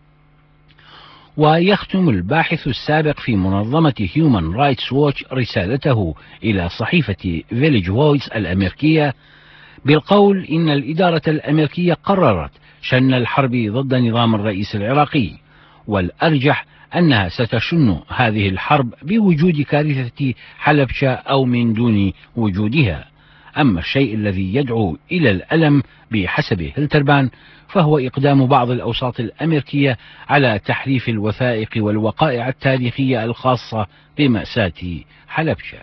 [SPEAKER 9] ويختم الباحث السابق في منظمة Human Rights Watch رسالته إلى صحيفة فيليج فويس الأمريكية بالقول إن الإدارة الأمريكية قررت شن الحرب ضد نظام الرئيس العراقي، والأرجح أنها ستشن هذه الحرب بوجود كارثة حلبجة أو من دون وجودها. أما الشيء الذي يدعو إلى الألم بحسب هيلترمان فهو إقدام بعض الأوساط الأمريكية على تحريف الوثائق والوقائع التاريخية الخاصة بمأساة حلبجة.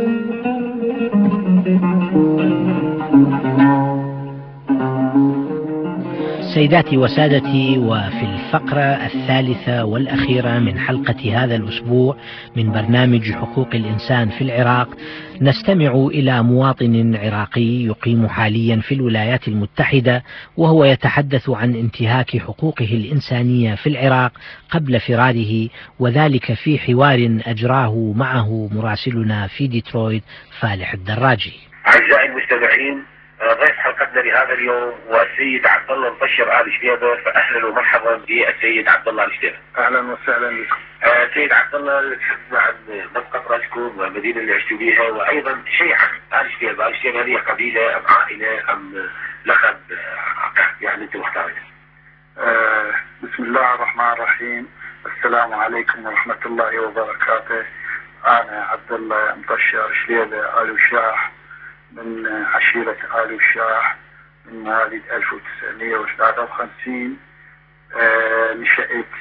[SPEAKER 7] سيداتي وسادتي، وفي الفقرة الثالثة والأخيرة من حلقة هذا الأسبوع من برنامج حقوق الإنسان في العراق نستمع إلى مواطن عراقي يقيم حاليا في الولايات المتحدة، وهو يتحدث عن انتهاك حقوقه الإنسانية في العراق قبل فراره، وذلك في حوار أجراه معه مراسلنا في ديترويت فالح الدراجي.
[SPEAKER 10] أعزائي المستمعين، ضيف حلقتنا لهذا اليوم هو السيد عبد الله المبشر آل شبيبة، فأهلا ومرحبا بالسيد عبد الله آل شبيبة.
[SPEAKER 11] أهلا وسهلا بكم.
[SPEAKER 10] آه سيد عبد الله، تحدثنا عن منطقة راسكم والمدينة اللي عشتوا بيها، وأيضا شيء عن آل شبيبة. آل شبيبة هذه قبيلة أم عائلة أم لقب يعني أنتم مختارين؟
[SPEAKER 11] آه بسم الله الرحمن الرحيم. السلام عليكم ورحمة الله وبركاته. أنا عبد الله المبشر شبيبة آل وشاح من عشيرة آل وشاح من مواليد ألف وتسعمئة وثلاثة وخمسين. آه نشأت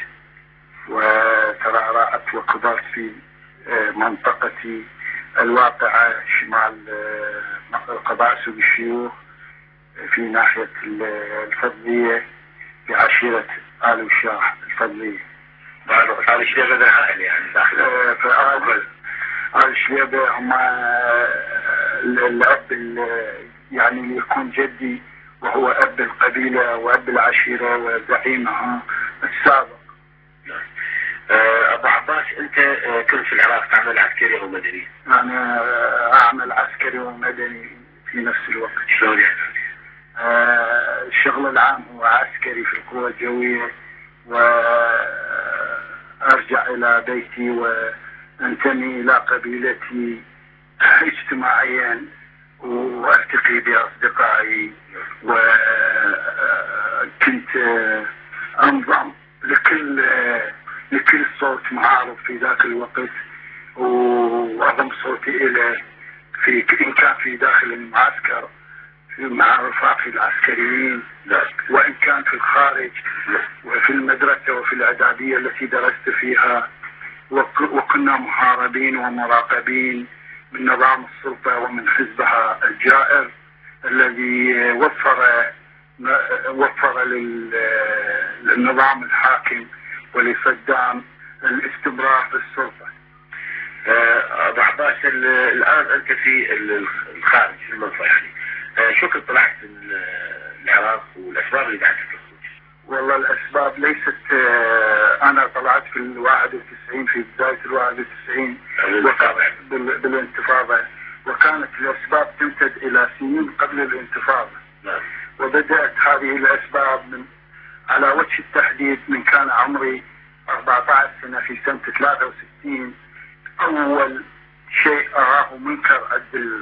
[SPEAKER 11] وترعرعت وكبرت في آه منطقتي الواقعة شمال آه قبائل سوق الشيوخ في ناحية الفضلية في عشيرة آل وشاح الفضلية.
[SPEAKER 10] آل شبيبة ذا عائلة يعني داخل
[SPEAKER 11] آه فآل آل شبيبة هم الأب يعني اللي يكون جدي، وهو أب القبيلة وأب العشيرة وزعيمها السابق.
[SPEAKER 10] أبو عباس، أنت كنت في العراق تعمل عسكري أو مدني؟
[SPEAKER 11] أنا أعمل عسكري ومدني في نفس الوقت.
[SPEAKER 10] شلون يعني؟
[SPEAKER 11] آه الشغل العام هو عسكري في القوى الجوية، وأرجع إلى بيتي وأنتمي إلى قبيلتي اجتماعيا، والتقي باصدقائي، وكنت انظم لكل لكل صوت معارض في ذاك الوقت، واضم صوتي اليه في ان كان في داخل المعسكر مع رفاقي العسكريين، وان كان في الخارج وفي المدرسه وفي الاعداديه التي درست فيها، وكنا محاربين ومراقبين من نظام السلطة ومن حزبها الجائر الذي وفر وفر للنظام الحاكم ولصدام الاستمرار في السلطة.
[SPEAKER 10] أبو عباس، الآن أنت في الخارج في المنطقة، يعني شو كنت طلعت من العراق والأسباب اللي دعتك للخروج؟
[SPEAKER 11] والله الأسباب ليست، أنا طلعت في الواحد وتسعين، في بداية الواحد وتسعين بالانتفاضة، وكانت الأسباب تمتد إلى سنين قبل الانتفاضة.
[SPEAKER 10] نعم.
[SPEAKER 11] وبدأت هذه الأسباب من على وجه التحديد من كان عمري أربعة عشر سنة في سنة ثلاثة وستين. أول شيء أراه منكر عند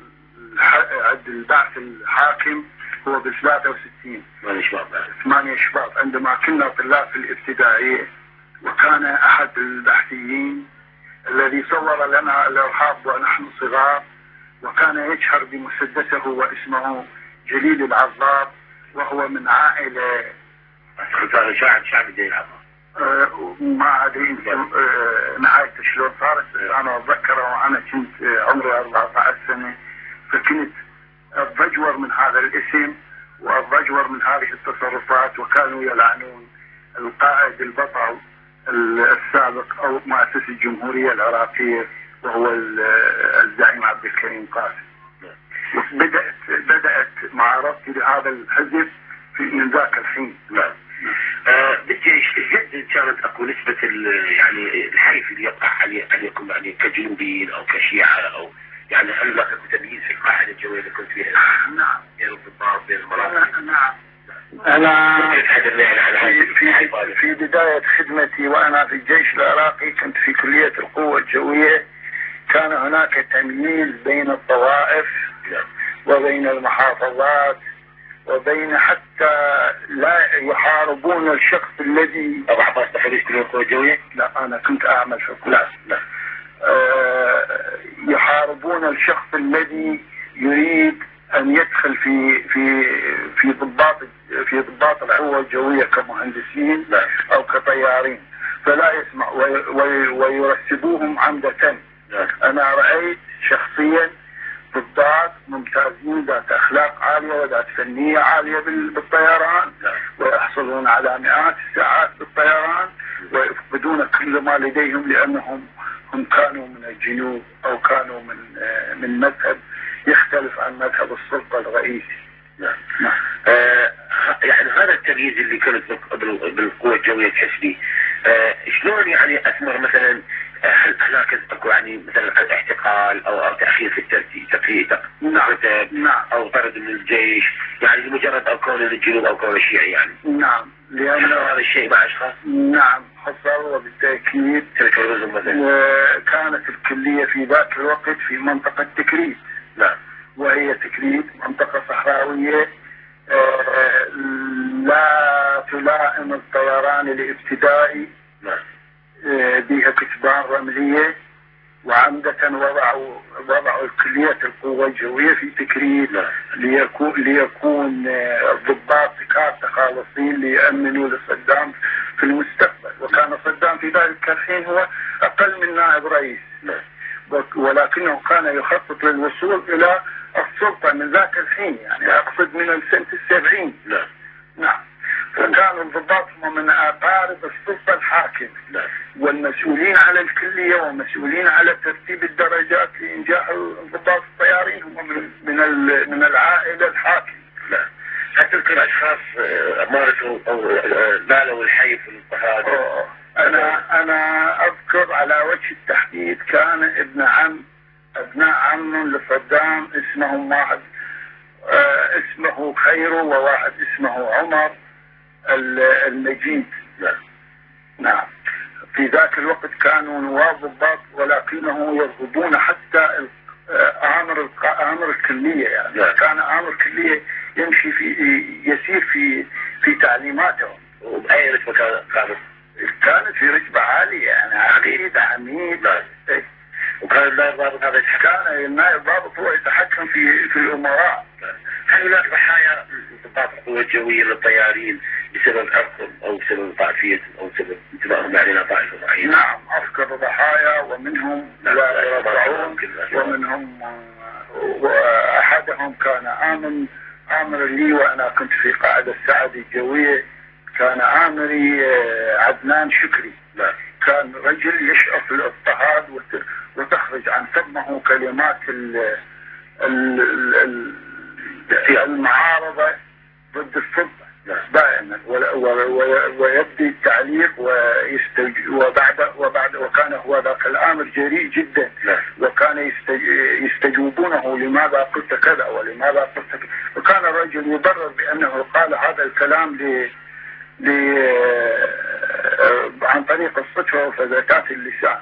[SPEAKER 11] عند البعث الحاكم هو ب ثلاثة وستين ثمانية شباط عندما كنا طلاب في الابتدائية، وكان أحد البحثيين الذي صور لنا الإرهاب ونحن صغار، وكان يشهر بمسدسه واسمه جليل العضاب، وهو من عائلة
[SPEAKER 10] شاعر شعب جليل العضاب.
[SPEAKER 11] أه ما أدري أه نهايته شلون صارت، أنا أتذكره وأنا كنت عمري أربعة عشر سنة، فكنت أتضجور من هذا الاسم وأتضجور من هذه التصرفات، وكانوا يلعنون القائد البطل السابق أو مؤسس الجمهورية العراقية وهو الزعيم عبد الكريم قاسم. بدأت بدأت معارضتي لهذا الحزب من ذاك الحين.
[SPEAKER 10] نعم. آه بالجيش جد كانت اكو نسبة يعني الحيف اللي يقع عليه ان يكون يعني كجنوبيين او كشيعة، او يعني هل لك تمييز في القاعدة الجوية اللي كنت فيها؟
[SPEAKER 11] نعم.
[SPEAKER 10] بين الضباط بين المناطق؟
[SPEAKER 11] نعم. أنا في, في, في بداية خدمتي وأنا في الجيش العراقي كنت في كلية القوة الجوية، كان هناك تمييز بين الطوائف وبين المحافظات وبين حتى لا يحاربون الشخص الذي.
[SPEAKER 10] أبو عباس تخرج كلية القوة الجوية؟
[SPEAKER 11] لا، أنا كنت أعمل في القوة.
[SPEAKER 10] لا لا.
[SPEAKER 11] آه يحاربون الشخص الذي يريد أن يدخل في في في ضباط في ضباط القوة الجوية كمهندسين
[SPEAKER 10] لا.
[SPEAKER 11] أو كطيارين، فلا يسمع ويرسبوهم عمدة.
[SPEAKER 10] لا.
[SPEAKER 11] أنا رأيت شخصيا ضباط ممتازين ذات أخلاق عالية وذات فنية عالية بالطيران،
[SPEAKER 10] لا.
[SPEAKER 11] ويحصلون على مئات الساعات بالطيران ويفقدون كل ما لديهم لأنهم هم كانوا من الجنوب أو كانوا من من مذهب يختلف عن مذهب السلطة الرئيسي.
[SPEAKER 10] نعم. نعم. آه يعني هذا التمييز اللي كانت بالقوة الجوية تحس به، آه شلون يعني أثمر مثلا؟ هل هناك اكو يعني مثلا اعتقال او, أو تاخير في الترتيب تقريبا
[SPEAKER 11] نعم.
[SPEAKER 10] او طرد من الجيش، يعني لمجرد او كون الجنوب او كون الشيعي يعني؟
[SPEAKER 11] نعم. لان
[SPEAKER 10] هذا الشيء مع اشخاص؟
[SPEAKER 11] نعم حصل، وبالتاكيد كانت الكليه في ذاك الوقت في منطقه تكريت.
[SPEAKER 10] نعم.
[SPEAKER 11] وهي تكريت منطقه صحراويه آه لا تلائم الطيران الابتدائي.
[SPEAKER 10] نعم.
[SPEAKER 11] بها كتبان رملية، وعمدة وضعوا وضعوا الكلية القوة الجوية في تكريت ليكون ليكون الضباط كافة خالصين ليأمنوا لصدام في المستقبل، وكان صدام في ذلك الحين هو أقل من نائب رئيس، ولكنه كان يخطط للوصول إلى السلطة من ذاك الحين، يعني أقصد من السنة السبعين.
[SPEAKER 10] نعم.
[SPEAKER 11] نعم. فكانوا الضباط هم من أقارب السلطة الحاكمة والمسؤولين على الكلية والمسؤولين على ترتيب الدرجات لإنجاح الضباط الطيارين هم من من من العائلة الحاكمة.
[SPEAKER 10] لا. هل تذكر أشخاص مارسوا أو نالوا الحي في الاضطهاد؟
[SPEAKER 11] أنا أنا أذكر على وجه التحديد كان ابن عم ابناء عم لصدام اسمهم واحد آه اسمه خيرو وواحد اسمه عمر المجيد. نعم. في ذاك الوقت كانوا نواب ضباط ولكنه يرغبون حتى آمر آمر الكلية، يعني كان آمر الكلية يمشي في يسير في في تعليماتهم.
[SPEAKER 10] وبأي رتبة كانت؟
[SPEAKER 11] كانت في رتبة عالية، يعني عقيد عميد. إيه.
[SPEAKER 10] وكان النائب ضابط هذا يتحكم؟
[SPEAKER 11] كان النائب ضابط هو يتحكم في في الأمراء.
[SPEAKER 10] هل هناك ضحايا ضباط القوى الجوية للطيارين بسبب عرقهم أو بسبب طائفية أو بسبب انتمائهم يعني إلى طائفة معينة؟
[SPEAKER 11] نعم، أذكر ضحايا ومنهم يربعون ومنهم وأحدهم كان آمن آمر لي وأنا كنت في قاعدة السعد الجوية، كان آمري عدنان شكري. لا. كان رجل يشعر في الاضطهاد وتخرج عن فمه كلمات ال في المعارضة ضد السلطة دائما، ويبدي التعليق وبعد وبعد وكان هو ذاك الآمر جريء جدا، وكان يستجوبونه لماذا قلت كذا ولماذا قلت كذا، وكان الرجل يبرر بأنه قال هذا الكلام ل ل عن طريق الصدفة وفزاتات اللسان.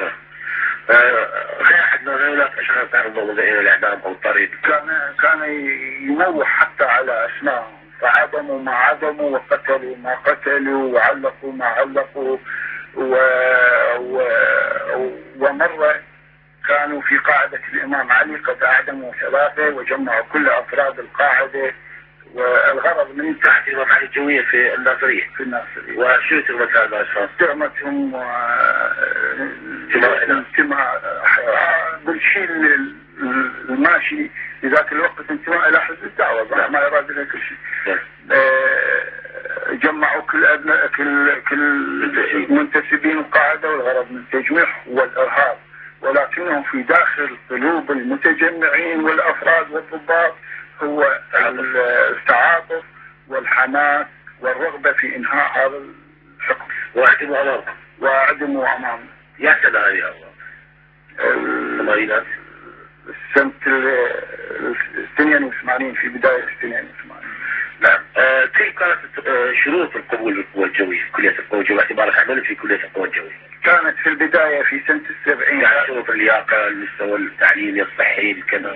[SPEAKER 10] غير حد من هؤلاء أشخاص تعرضوا إلى الإعدام أو الطريق؟
[SPEAKER 11] كان كان ينوح حتى على أسمائهم، فعدموا ما عدموا وقتلوا ما قتلوا وعلقوا ما علقوا و... و... ومرة كانوا في قاعدة الإمام علي قد أعدموا ثلاثة وجمعوا كل أفراد القاعدة، والغرض من
[SPEAKER 10] تحت الإمام علي الجوية في الناصرية.
[SPEAKER 11] في الناصرية.
[SPEAKER 10] وشو تهمت هذا الأشخاص؟
[SPEAKER 11] تهمتهم انتماء بالشيء الماشي في ذاك الوقت انتماء إلى حزب الدعوة، ما يراد له كل شيء. جمعوا كل أبناء كل كل منتسبين القاعدة، والغرض من التجميع والإرهاب، ولكنهم في داخل قلوب المتجمعين والأفراد والضباط هو التعاطف والحماس والرغبة في إنهاء هذا الحكم.
[SPEAKER 10] واعدموا أمامكم.
[SPEAKER 11] واعدموا أمامنا.
[SPEAKER 10] يا سنة هذه الله. الثمانينات.
[SPEAKER 11] سنة اثنين وثمانين، في بداية اثنين وثمانين.
[SPEAKER 10] نعم. آه كيف كانت شروط القبول بالقوى الجوية في كلية القوى الجوية باعتبارك عملت في كلية القوى الجوية؟
[SPEAKER 11] كانت في البداية في سنة السبعين.
[SPEAKER 10] يعني شروط اللياقة، المستوى التعليمي الصحي الكذا.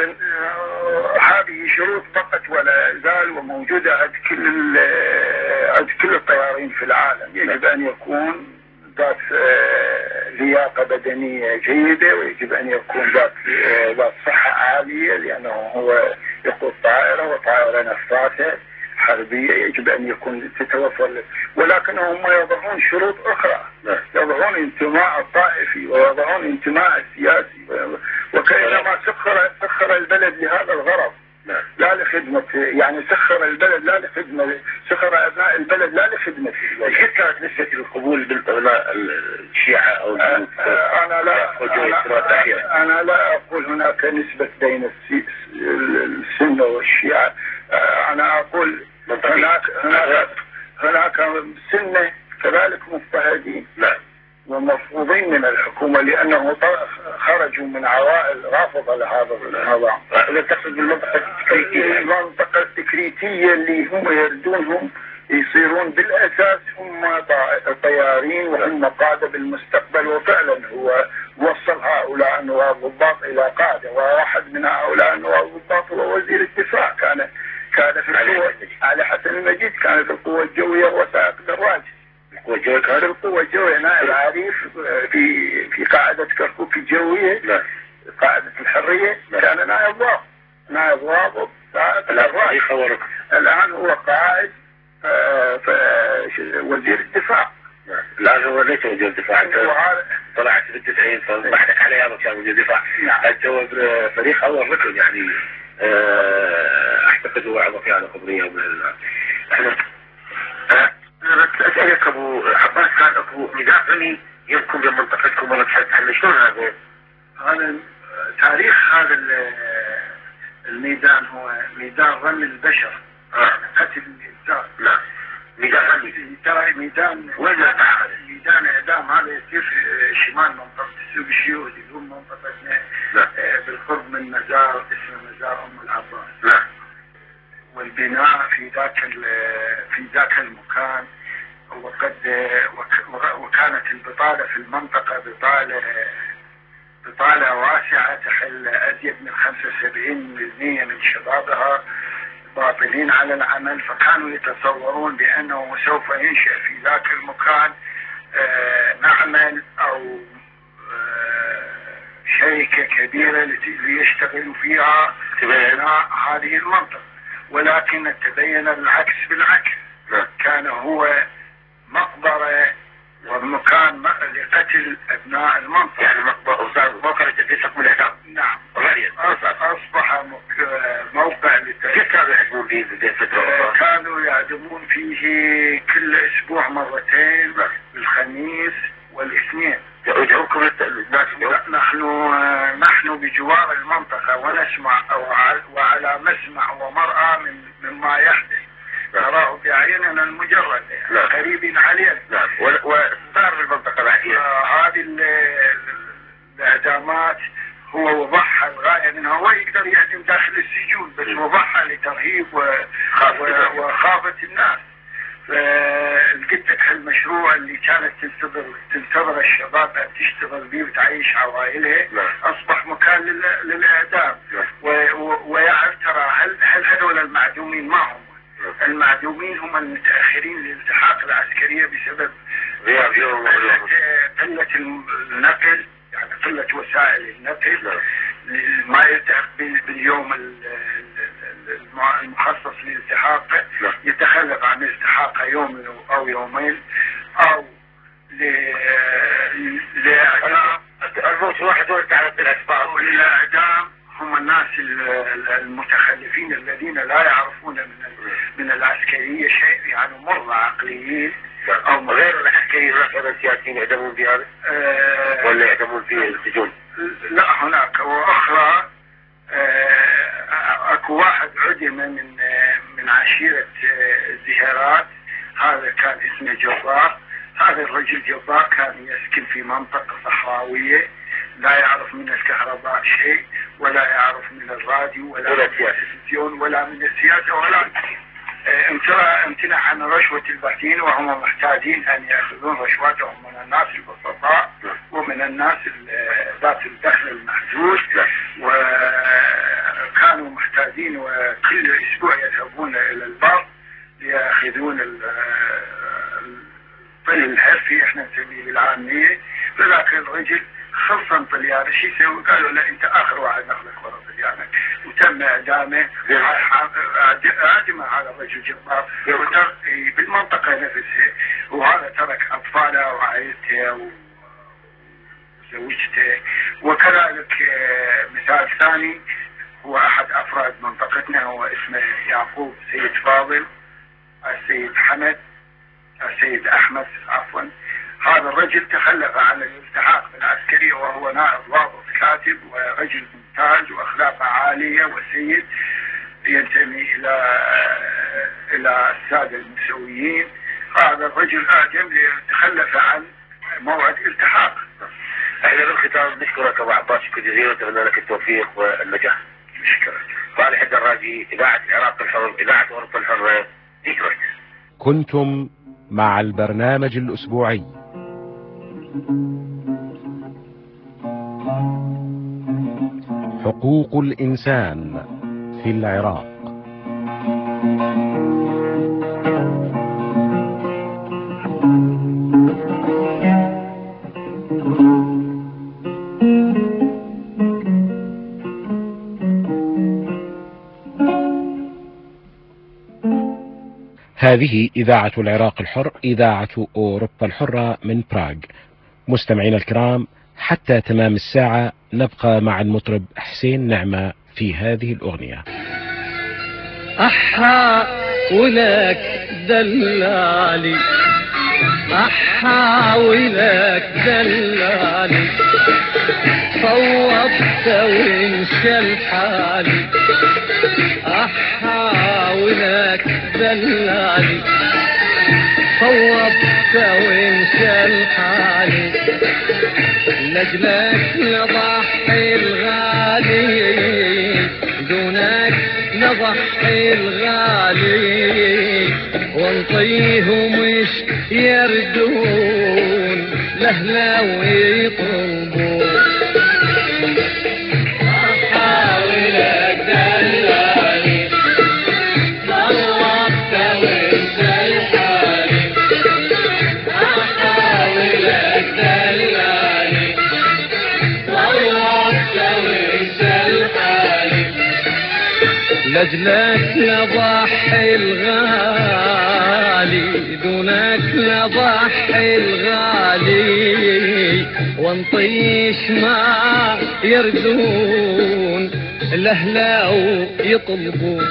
[SPEAKER 11] هذه شروط بقت ولا زال وموجودة عند كل عند كل الطيارين في العالم. يجب أن يكون ذات لياقة بدنية جيدة، ويجب أن يكون ذات ذات صحة عالية، لأنه هو يقود طائرة وطائرة نفاثة حربية، يجب أن يكون تتوفر، ولكنهم يضعون شروط أخرى، يضعون انتماء الطائفي ويضعون انتماء السياسي، وكأنما سخر سخر البلد لهذا الغرض، لا لخدمة، يعني سخر البلد لا لخدمة، سخر أبناء البلد لا لخدمة.
[SPEAKER 10] كيف كانت نسبة القبول بالأبناء الشيعة أو
[SPEAKER 11] أنا لا أنا, أنا لا أقول هناك نسبة بين السنة والشيعة، أنا أقول هناك هناك هناك سنة كذلك مضطهدين ومرفوضين من الحكومة، لأنه خرجوا من عوائل رافضة لهذا النظام.
[SPEAKER 10] إذا تقصد بالمنطقة التكريتية؟
[SPEAKER 11] المنطقة التكريتية اللي هم يردونهم يصيرون بالأساس هم طيارين وهم قادة بالمستقبل، وفعلا هو وصل هؤلاء النواب الضباط إلى قادة، وواحد من هؤلاء النواب الضباط هو وزير الدفاع، كان كان في القوة علي حسن المجيد، كان في القوة الجوية وسائق دراج.
[SPEAKER 10] القوة الجوية كان
[SPEAKER 11] القوة الجوية نائب عريف في في قاعدة كركوك الجوية. لا. قاعدة الحرية. لا. كان نائب ضابط نائب ضابط سائق دراج. الآن هو قائد وزير الدفاع.
[SPEAKER 10] الآن هو ليس وزير الدفاع، طلعت في التسعين فضحك عليه هذا كان وزير الدفاع. الجو فريق أول ركن يعني أعتقد هو عضو على قبرية ومن احنا أسألك أبو عباس، كان أبو نداء رمي يمكن بمنطقتكم ولا تحدث عنه، شلون هذا؟
[SPEAKER 11] هذا تاريخ هذا الميدان هو ميدان رمي البشر.
[SPEAKER 10] آه.
[SPEAKER 11] قتل الإنسان.
[SPEAKER 10] نعم. ميدان
[SPEAKER 11] ميدان ميدان
[SPEAKER 10] وين
[SPEAKER 11] ميدان اعدام هذا يصير في شمال منطقه السوق الشيوعي اللي هو منطقتنا بالقرب من مزار اسمه مزار ام العباس.
[SPEAKER 10] نعم.
[SPEAKER 11] والبناء في ذاك في ذاك المكان، وقد وكانت البطاله في المنطقه بطاله بطاله واسعه تحل ازيد من خمسة وسبعين بالمئة من شبابها باطلين على العمل، فكانوا يتصورون بانه سوف ينشأ في ذاك المكان معمل او شركه كبيره ليشتغلوا فيها بناء هذه المنطقه، ولكن تبين العكس بالعكس. كان هو مقبره ومكان لقتل ابناء المنطقه،
[SPEAKER 10] يعني مقبره وصار موقع تدفق من الاعدام.
[SPEAKER 11] نعم. اصبح موقع للتدفق.
[SPEAKER 10] كيف كانوا يحكمون به بالفتره؟
[SPEAKER 11] كانوا يعدمون فيه كل اسبوع مرتين بالخميس والاثنين.
[SPEAKER 10] يدعوكم الناس؟
[SPEAKER 11] نحن نحن بجوار المنطقه ونسمع وعلى مسمع ومرأى من مما يحدث، نراه بعيننا المجرد قريب علينا.
[SPEAKER 10] نعم. وصار في المنطقه بعدين
[SPEAKER 11] هذه الاعدامات هو وضعها الغايه انه هو يقدر يعدم داخل السجون، بس وضعها لترهيب وخافه الناس. فلقيت المشروع اللي كانت تنتظر تنتظر الشباب ان تشتغل به وتعيش عوائلها اصبح مكان للاعدام. ويعرف ترى هل هل هذول المعدومين ما هم؟ المعدومين هم المتاخرين للالتحاق العسكريه بسبب قله النقل، يعني قله وسائل النقل. ما يلتحق باليوم المخصص للالتحاقه، يتخلف عن التحاقه يوم او يومين او لاعدام.
[SPEAKER 10] الموت واحد ولد على الاسباب.
[SPEAKER 11] والاعدام هم الناس المتخلفين الذين لا يعرفون من من العسكريه شيء، يعني مر عقليين
[SPEAKER 10] او غير العسكريين مثلا سياسيين يعدمون بهذا أه ولا يعدمون في السجون؟
[SPEAKER 11] لا، هناك واخرى. اكو واحد عدم من من عشيره زهرات، هذا كان اسمه جبار. هذا الرجل جبار كان يسكن في منطقه صحراويه، لا يعرف من الكهرباء شيء، ولا يعرف من الراديو ولا من التلفزيون ولا من السياسه ولا امتنع عن رشوه الباحثين، وهم محتاجين ان ياخذون رشوتهم من الناس البسطاء ومن الناس ذات الدخل المحدود، وكانوا محتاجين وكل اسبوع يذهبون الى البر لياخذون الطل الحرفي احنا نسميه بالعاميه. فذاك الرجل خلصا طليانه شو يسوي؟ قالوا له انت اخر واحد ناخذك ورا طليانك، وتم اعدامه. اعدم هذا الرجل جبار بالمنطقه نفسها، وهذا ترك اطفاله وعائلته وزوجته. وكذلك مثال ثاني هو احد افراد منطقتنا، هو اسمه يعقوب سيد فاضل، السيد حمد، السيد احمد عفوا. هذا الرجل تخلف عن الالتحاق بالعسكريه، وهو نائب ضابط كاتب ورجل ممتاز واخلاقه عاليه وسيد، ينتمي الى الى الساده المسويين. هذا الرجل اعجم تخلف عن موعد التحاق.
[SPEAKER 10] احنا بالختام نشكرك ابو عباس شكرا جزيلا، ونتمنى لك التوفيق والنجاح.
[SPEAKER 11] شكرا.
[SPEAKER 10] صالح الدراجي، اذاعه العراق الحر، اذاعه اوروبا الحره، ديترويت.
[SPEAKER 5] كنتم مع البرنامج الأسبوعي حقوق الإنسان في العراق. هذه إذاعة العراق الحر، إذاعة أوروبا الحرة من براغ. مستمعينا الكرام، حتى تمام الساعة نبقى مع المطرب حسين نعمة في هذه الأغنية.
[SPEAKER 3] أحاولك دلالي، أحاولك دلالي، صوبت وانشل حالي، أحاولك دلالي، صوبت وانشل حالي لجلك نضحي الغالي دونك نضحي الغالي ونطيهم وش يردون لهلا ويطلبون احاول ادلالي صوبت وانشل حالي احاول ادلالي صوبت وانشل حالي لجلك نضحي الغالي دونك نضحي الغالي ونطيش ما يردون لهلا ويطلبون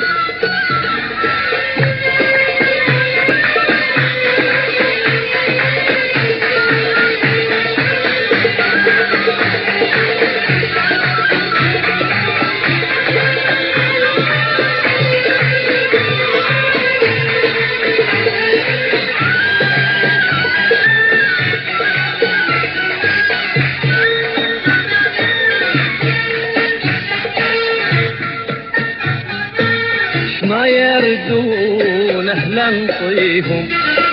[SPEAKER 3] ما يردون اهلا نطيهم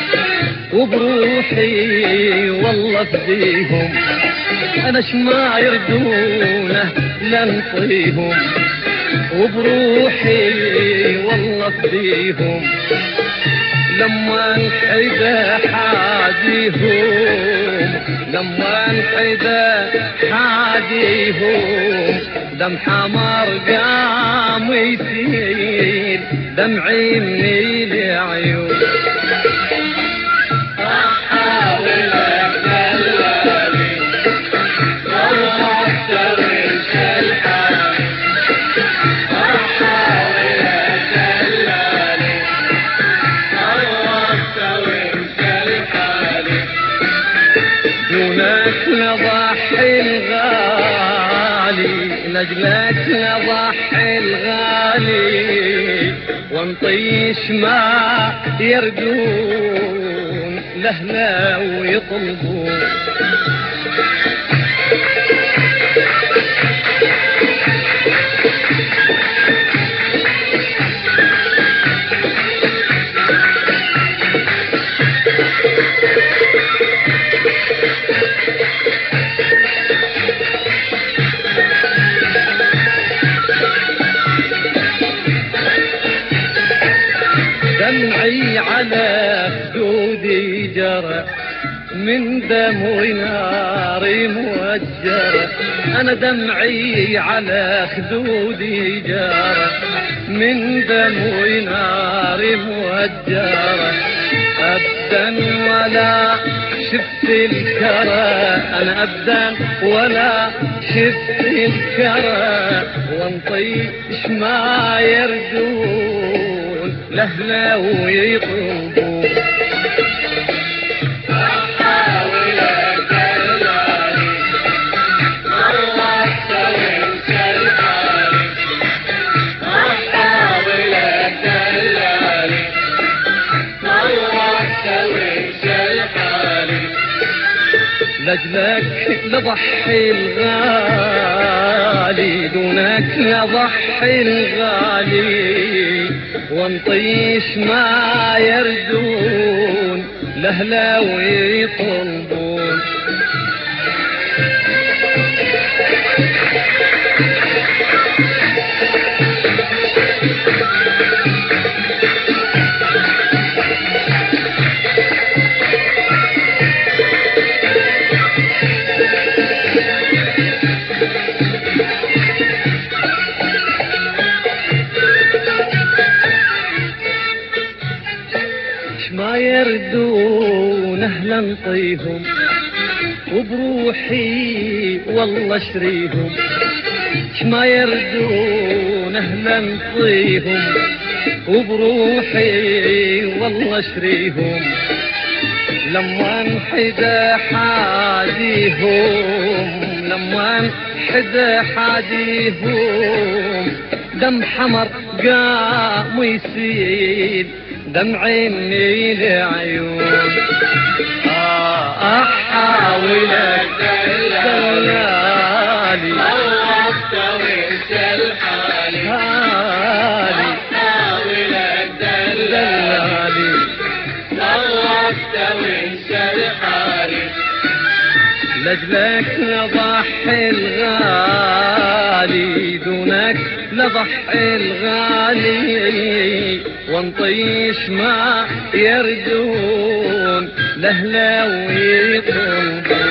[SPEAKER 3] وبروحي والله فديهم انا شما يردون اهلا نطيهم وبروحي والله فديهم لما انحدى حاديهم لما انحدى حاديهم دم حمر قام يسيل دمعي مني لعيون احاول ادلالي صوبت وانشل حالي احاول ادلالي صوبت وانشل حالي دونك نضحي الغالي لجلك نضحي الغالي ونطيش ما يردون لهلا ويطلبون دمعي على خدودي جرى من دم وناري موجرة أنا دمعي على خدودي جرى من دم وناري موجرة أبدا ولا شفت الكرى أنا أبدا ولا شفت الكرى وانطيش ما يردون لهلا ويطلبون احاول ادلالي صوبت وانشل حالي احاول ادلالي صوبت وانشل حالي لجلك نضحي الغالي دونك نضحي الغالي ونطيش ما يردون لهلا ويطلبون ما يردون اهلا نطيهم وبروحي والله اشريهم ما يردون اهلا نطيهم وبروحي والله اشريهم لما انحدى حاديهم لما انحدى حاديهم دم حمر قام يسيل دمعي النيل عيون احاول دلالي طوقت وانسى الحالي احاول دلالي طوقت وانسى الحالي لجلك نضحي الغالي دونك لضحي الغالي وانطيش ما يردون لهلا ويطلبون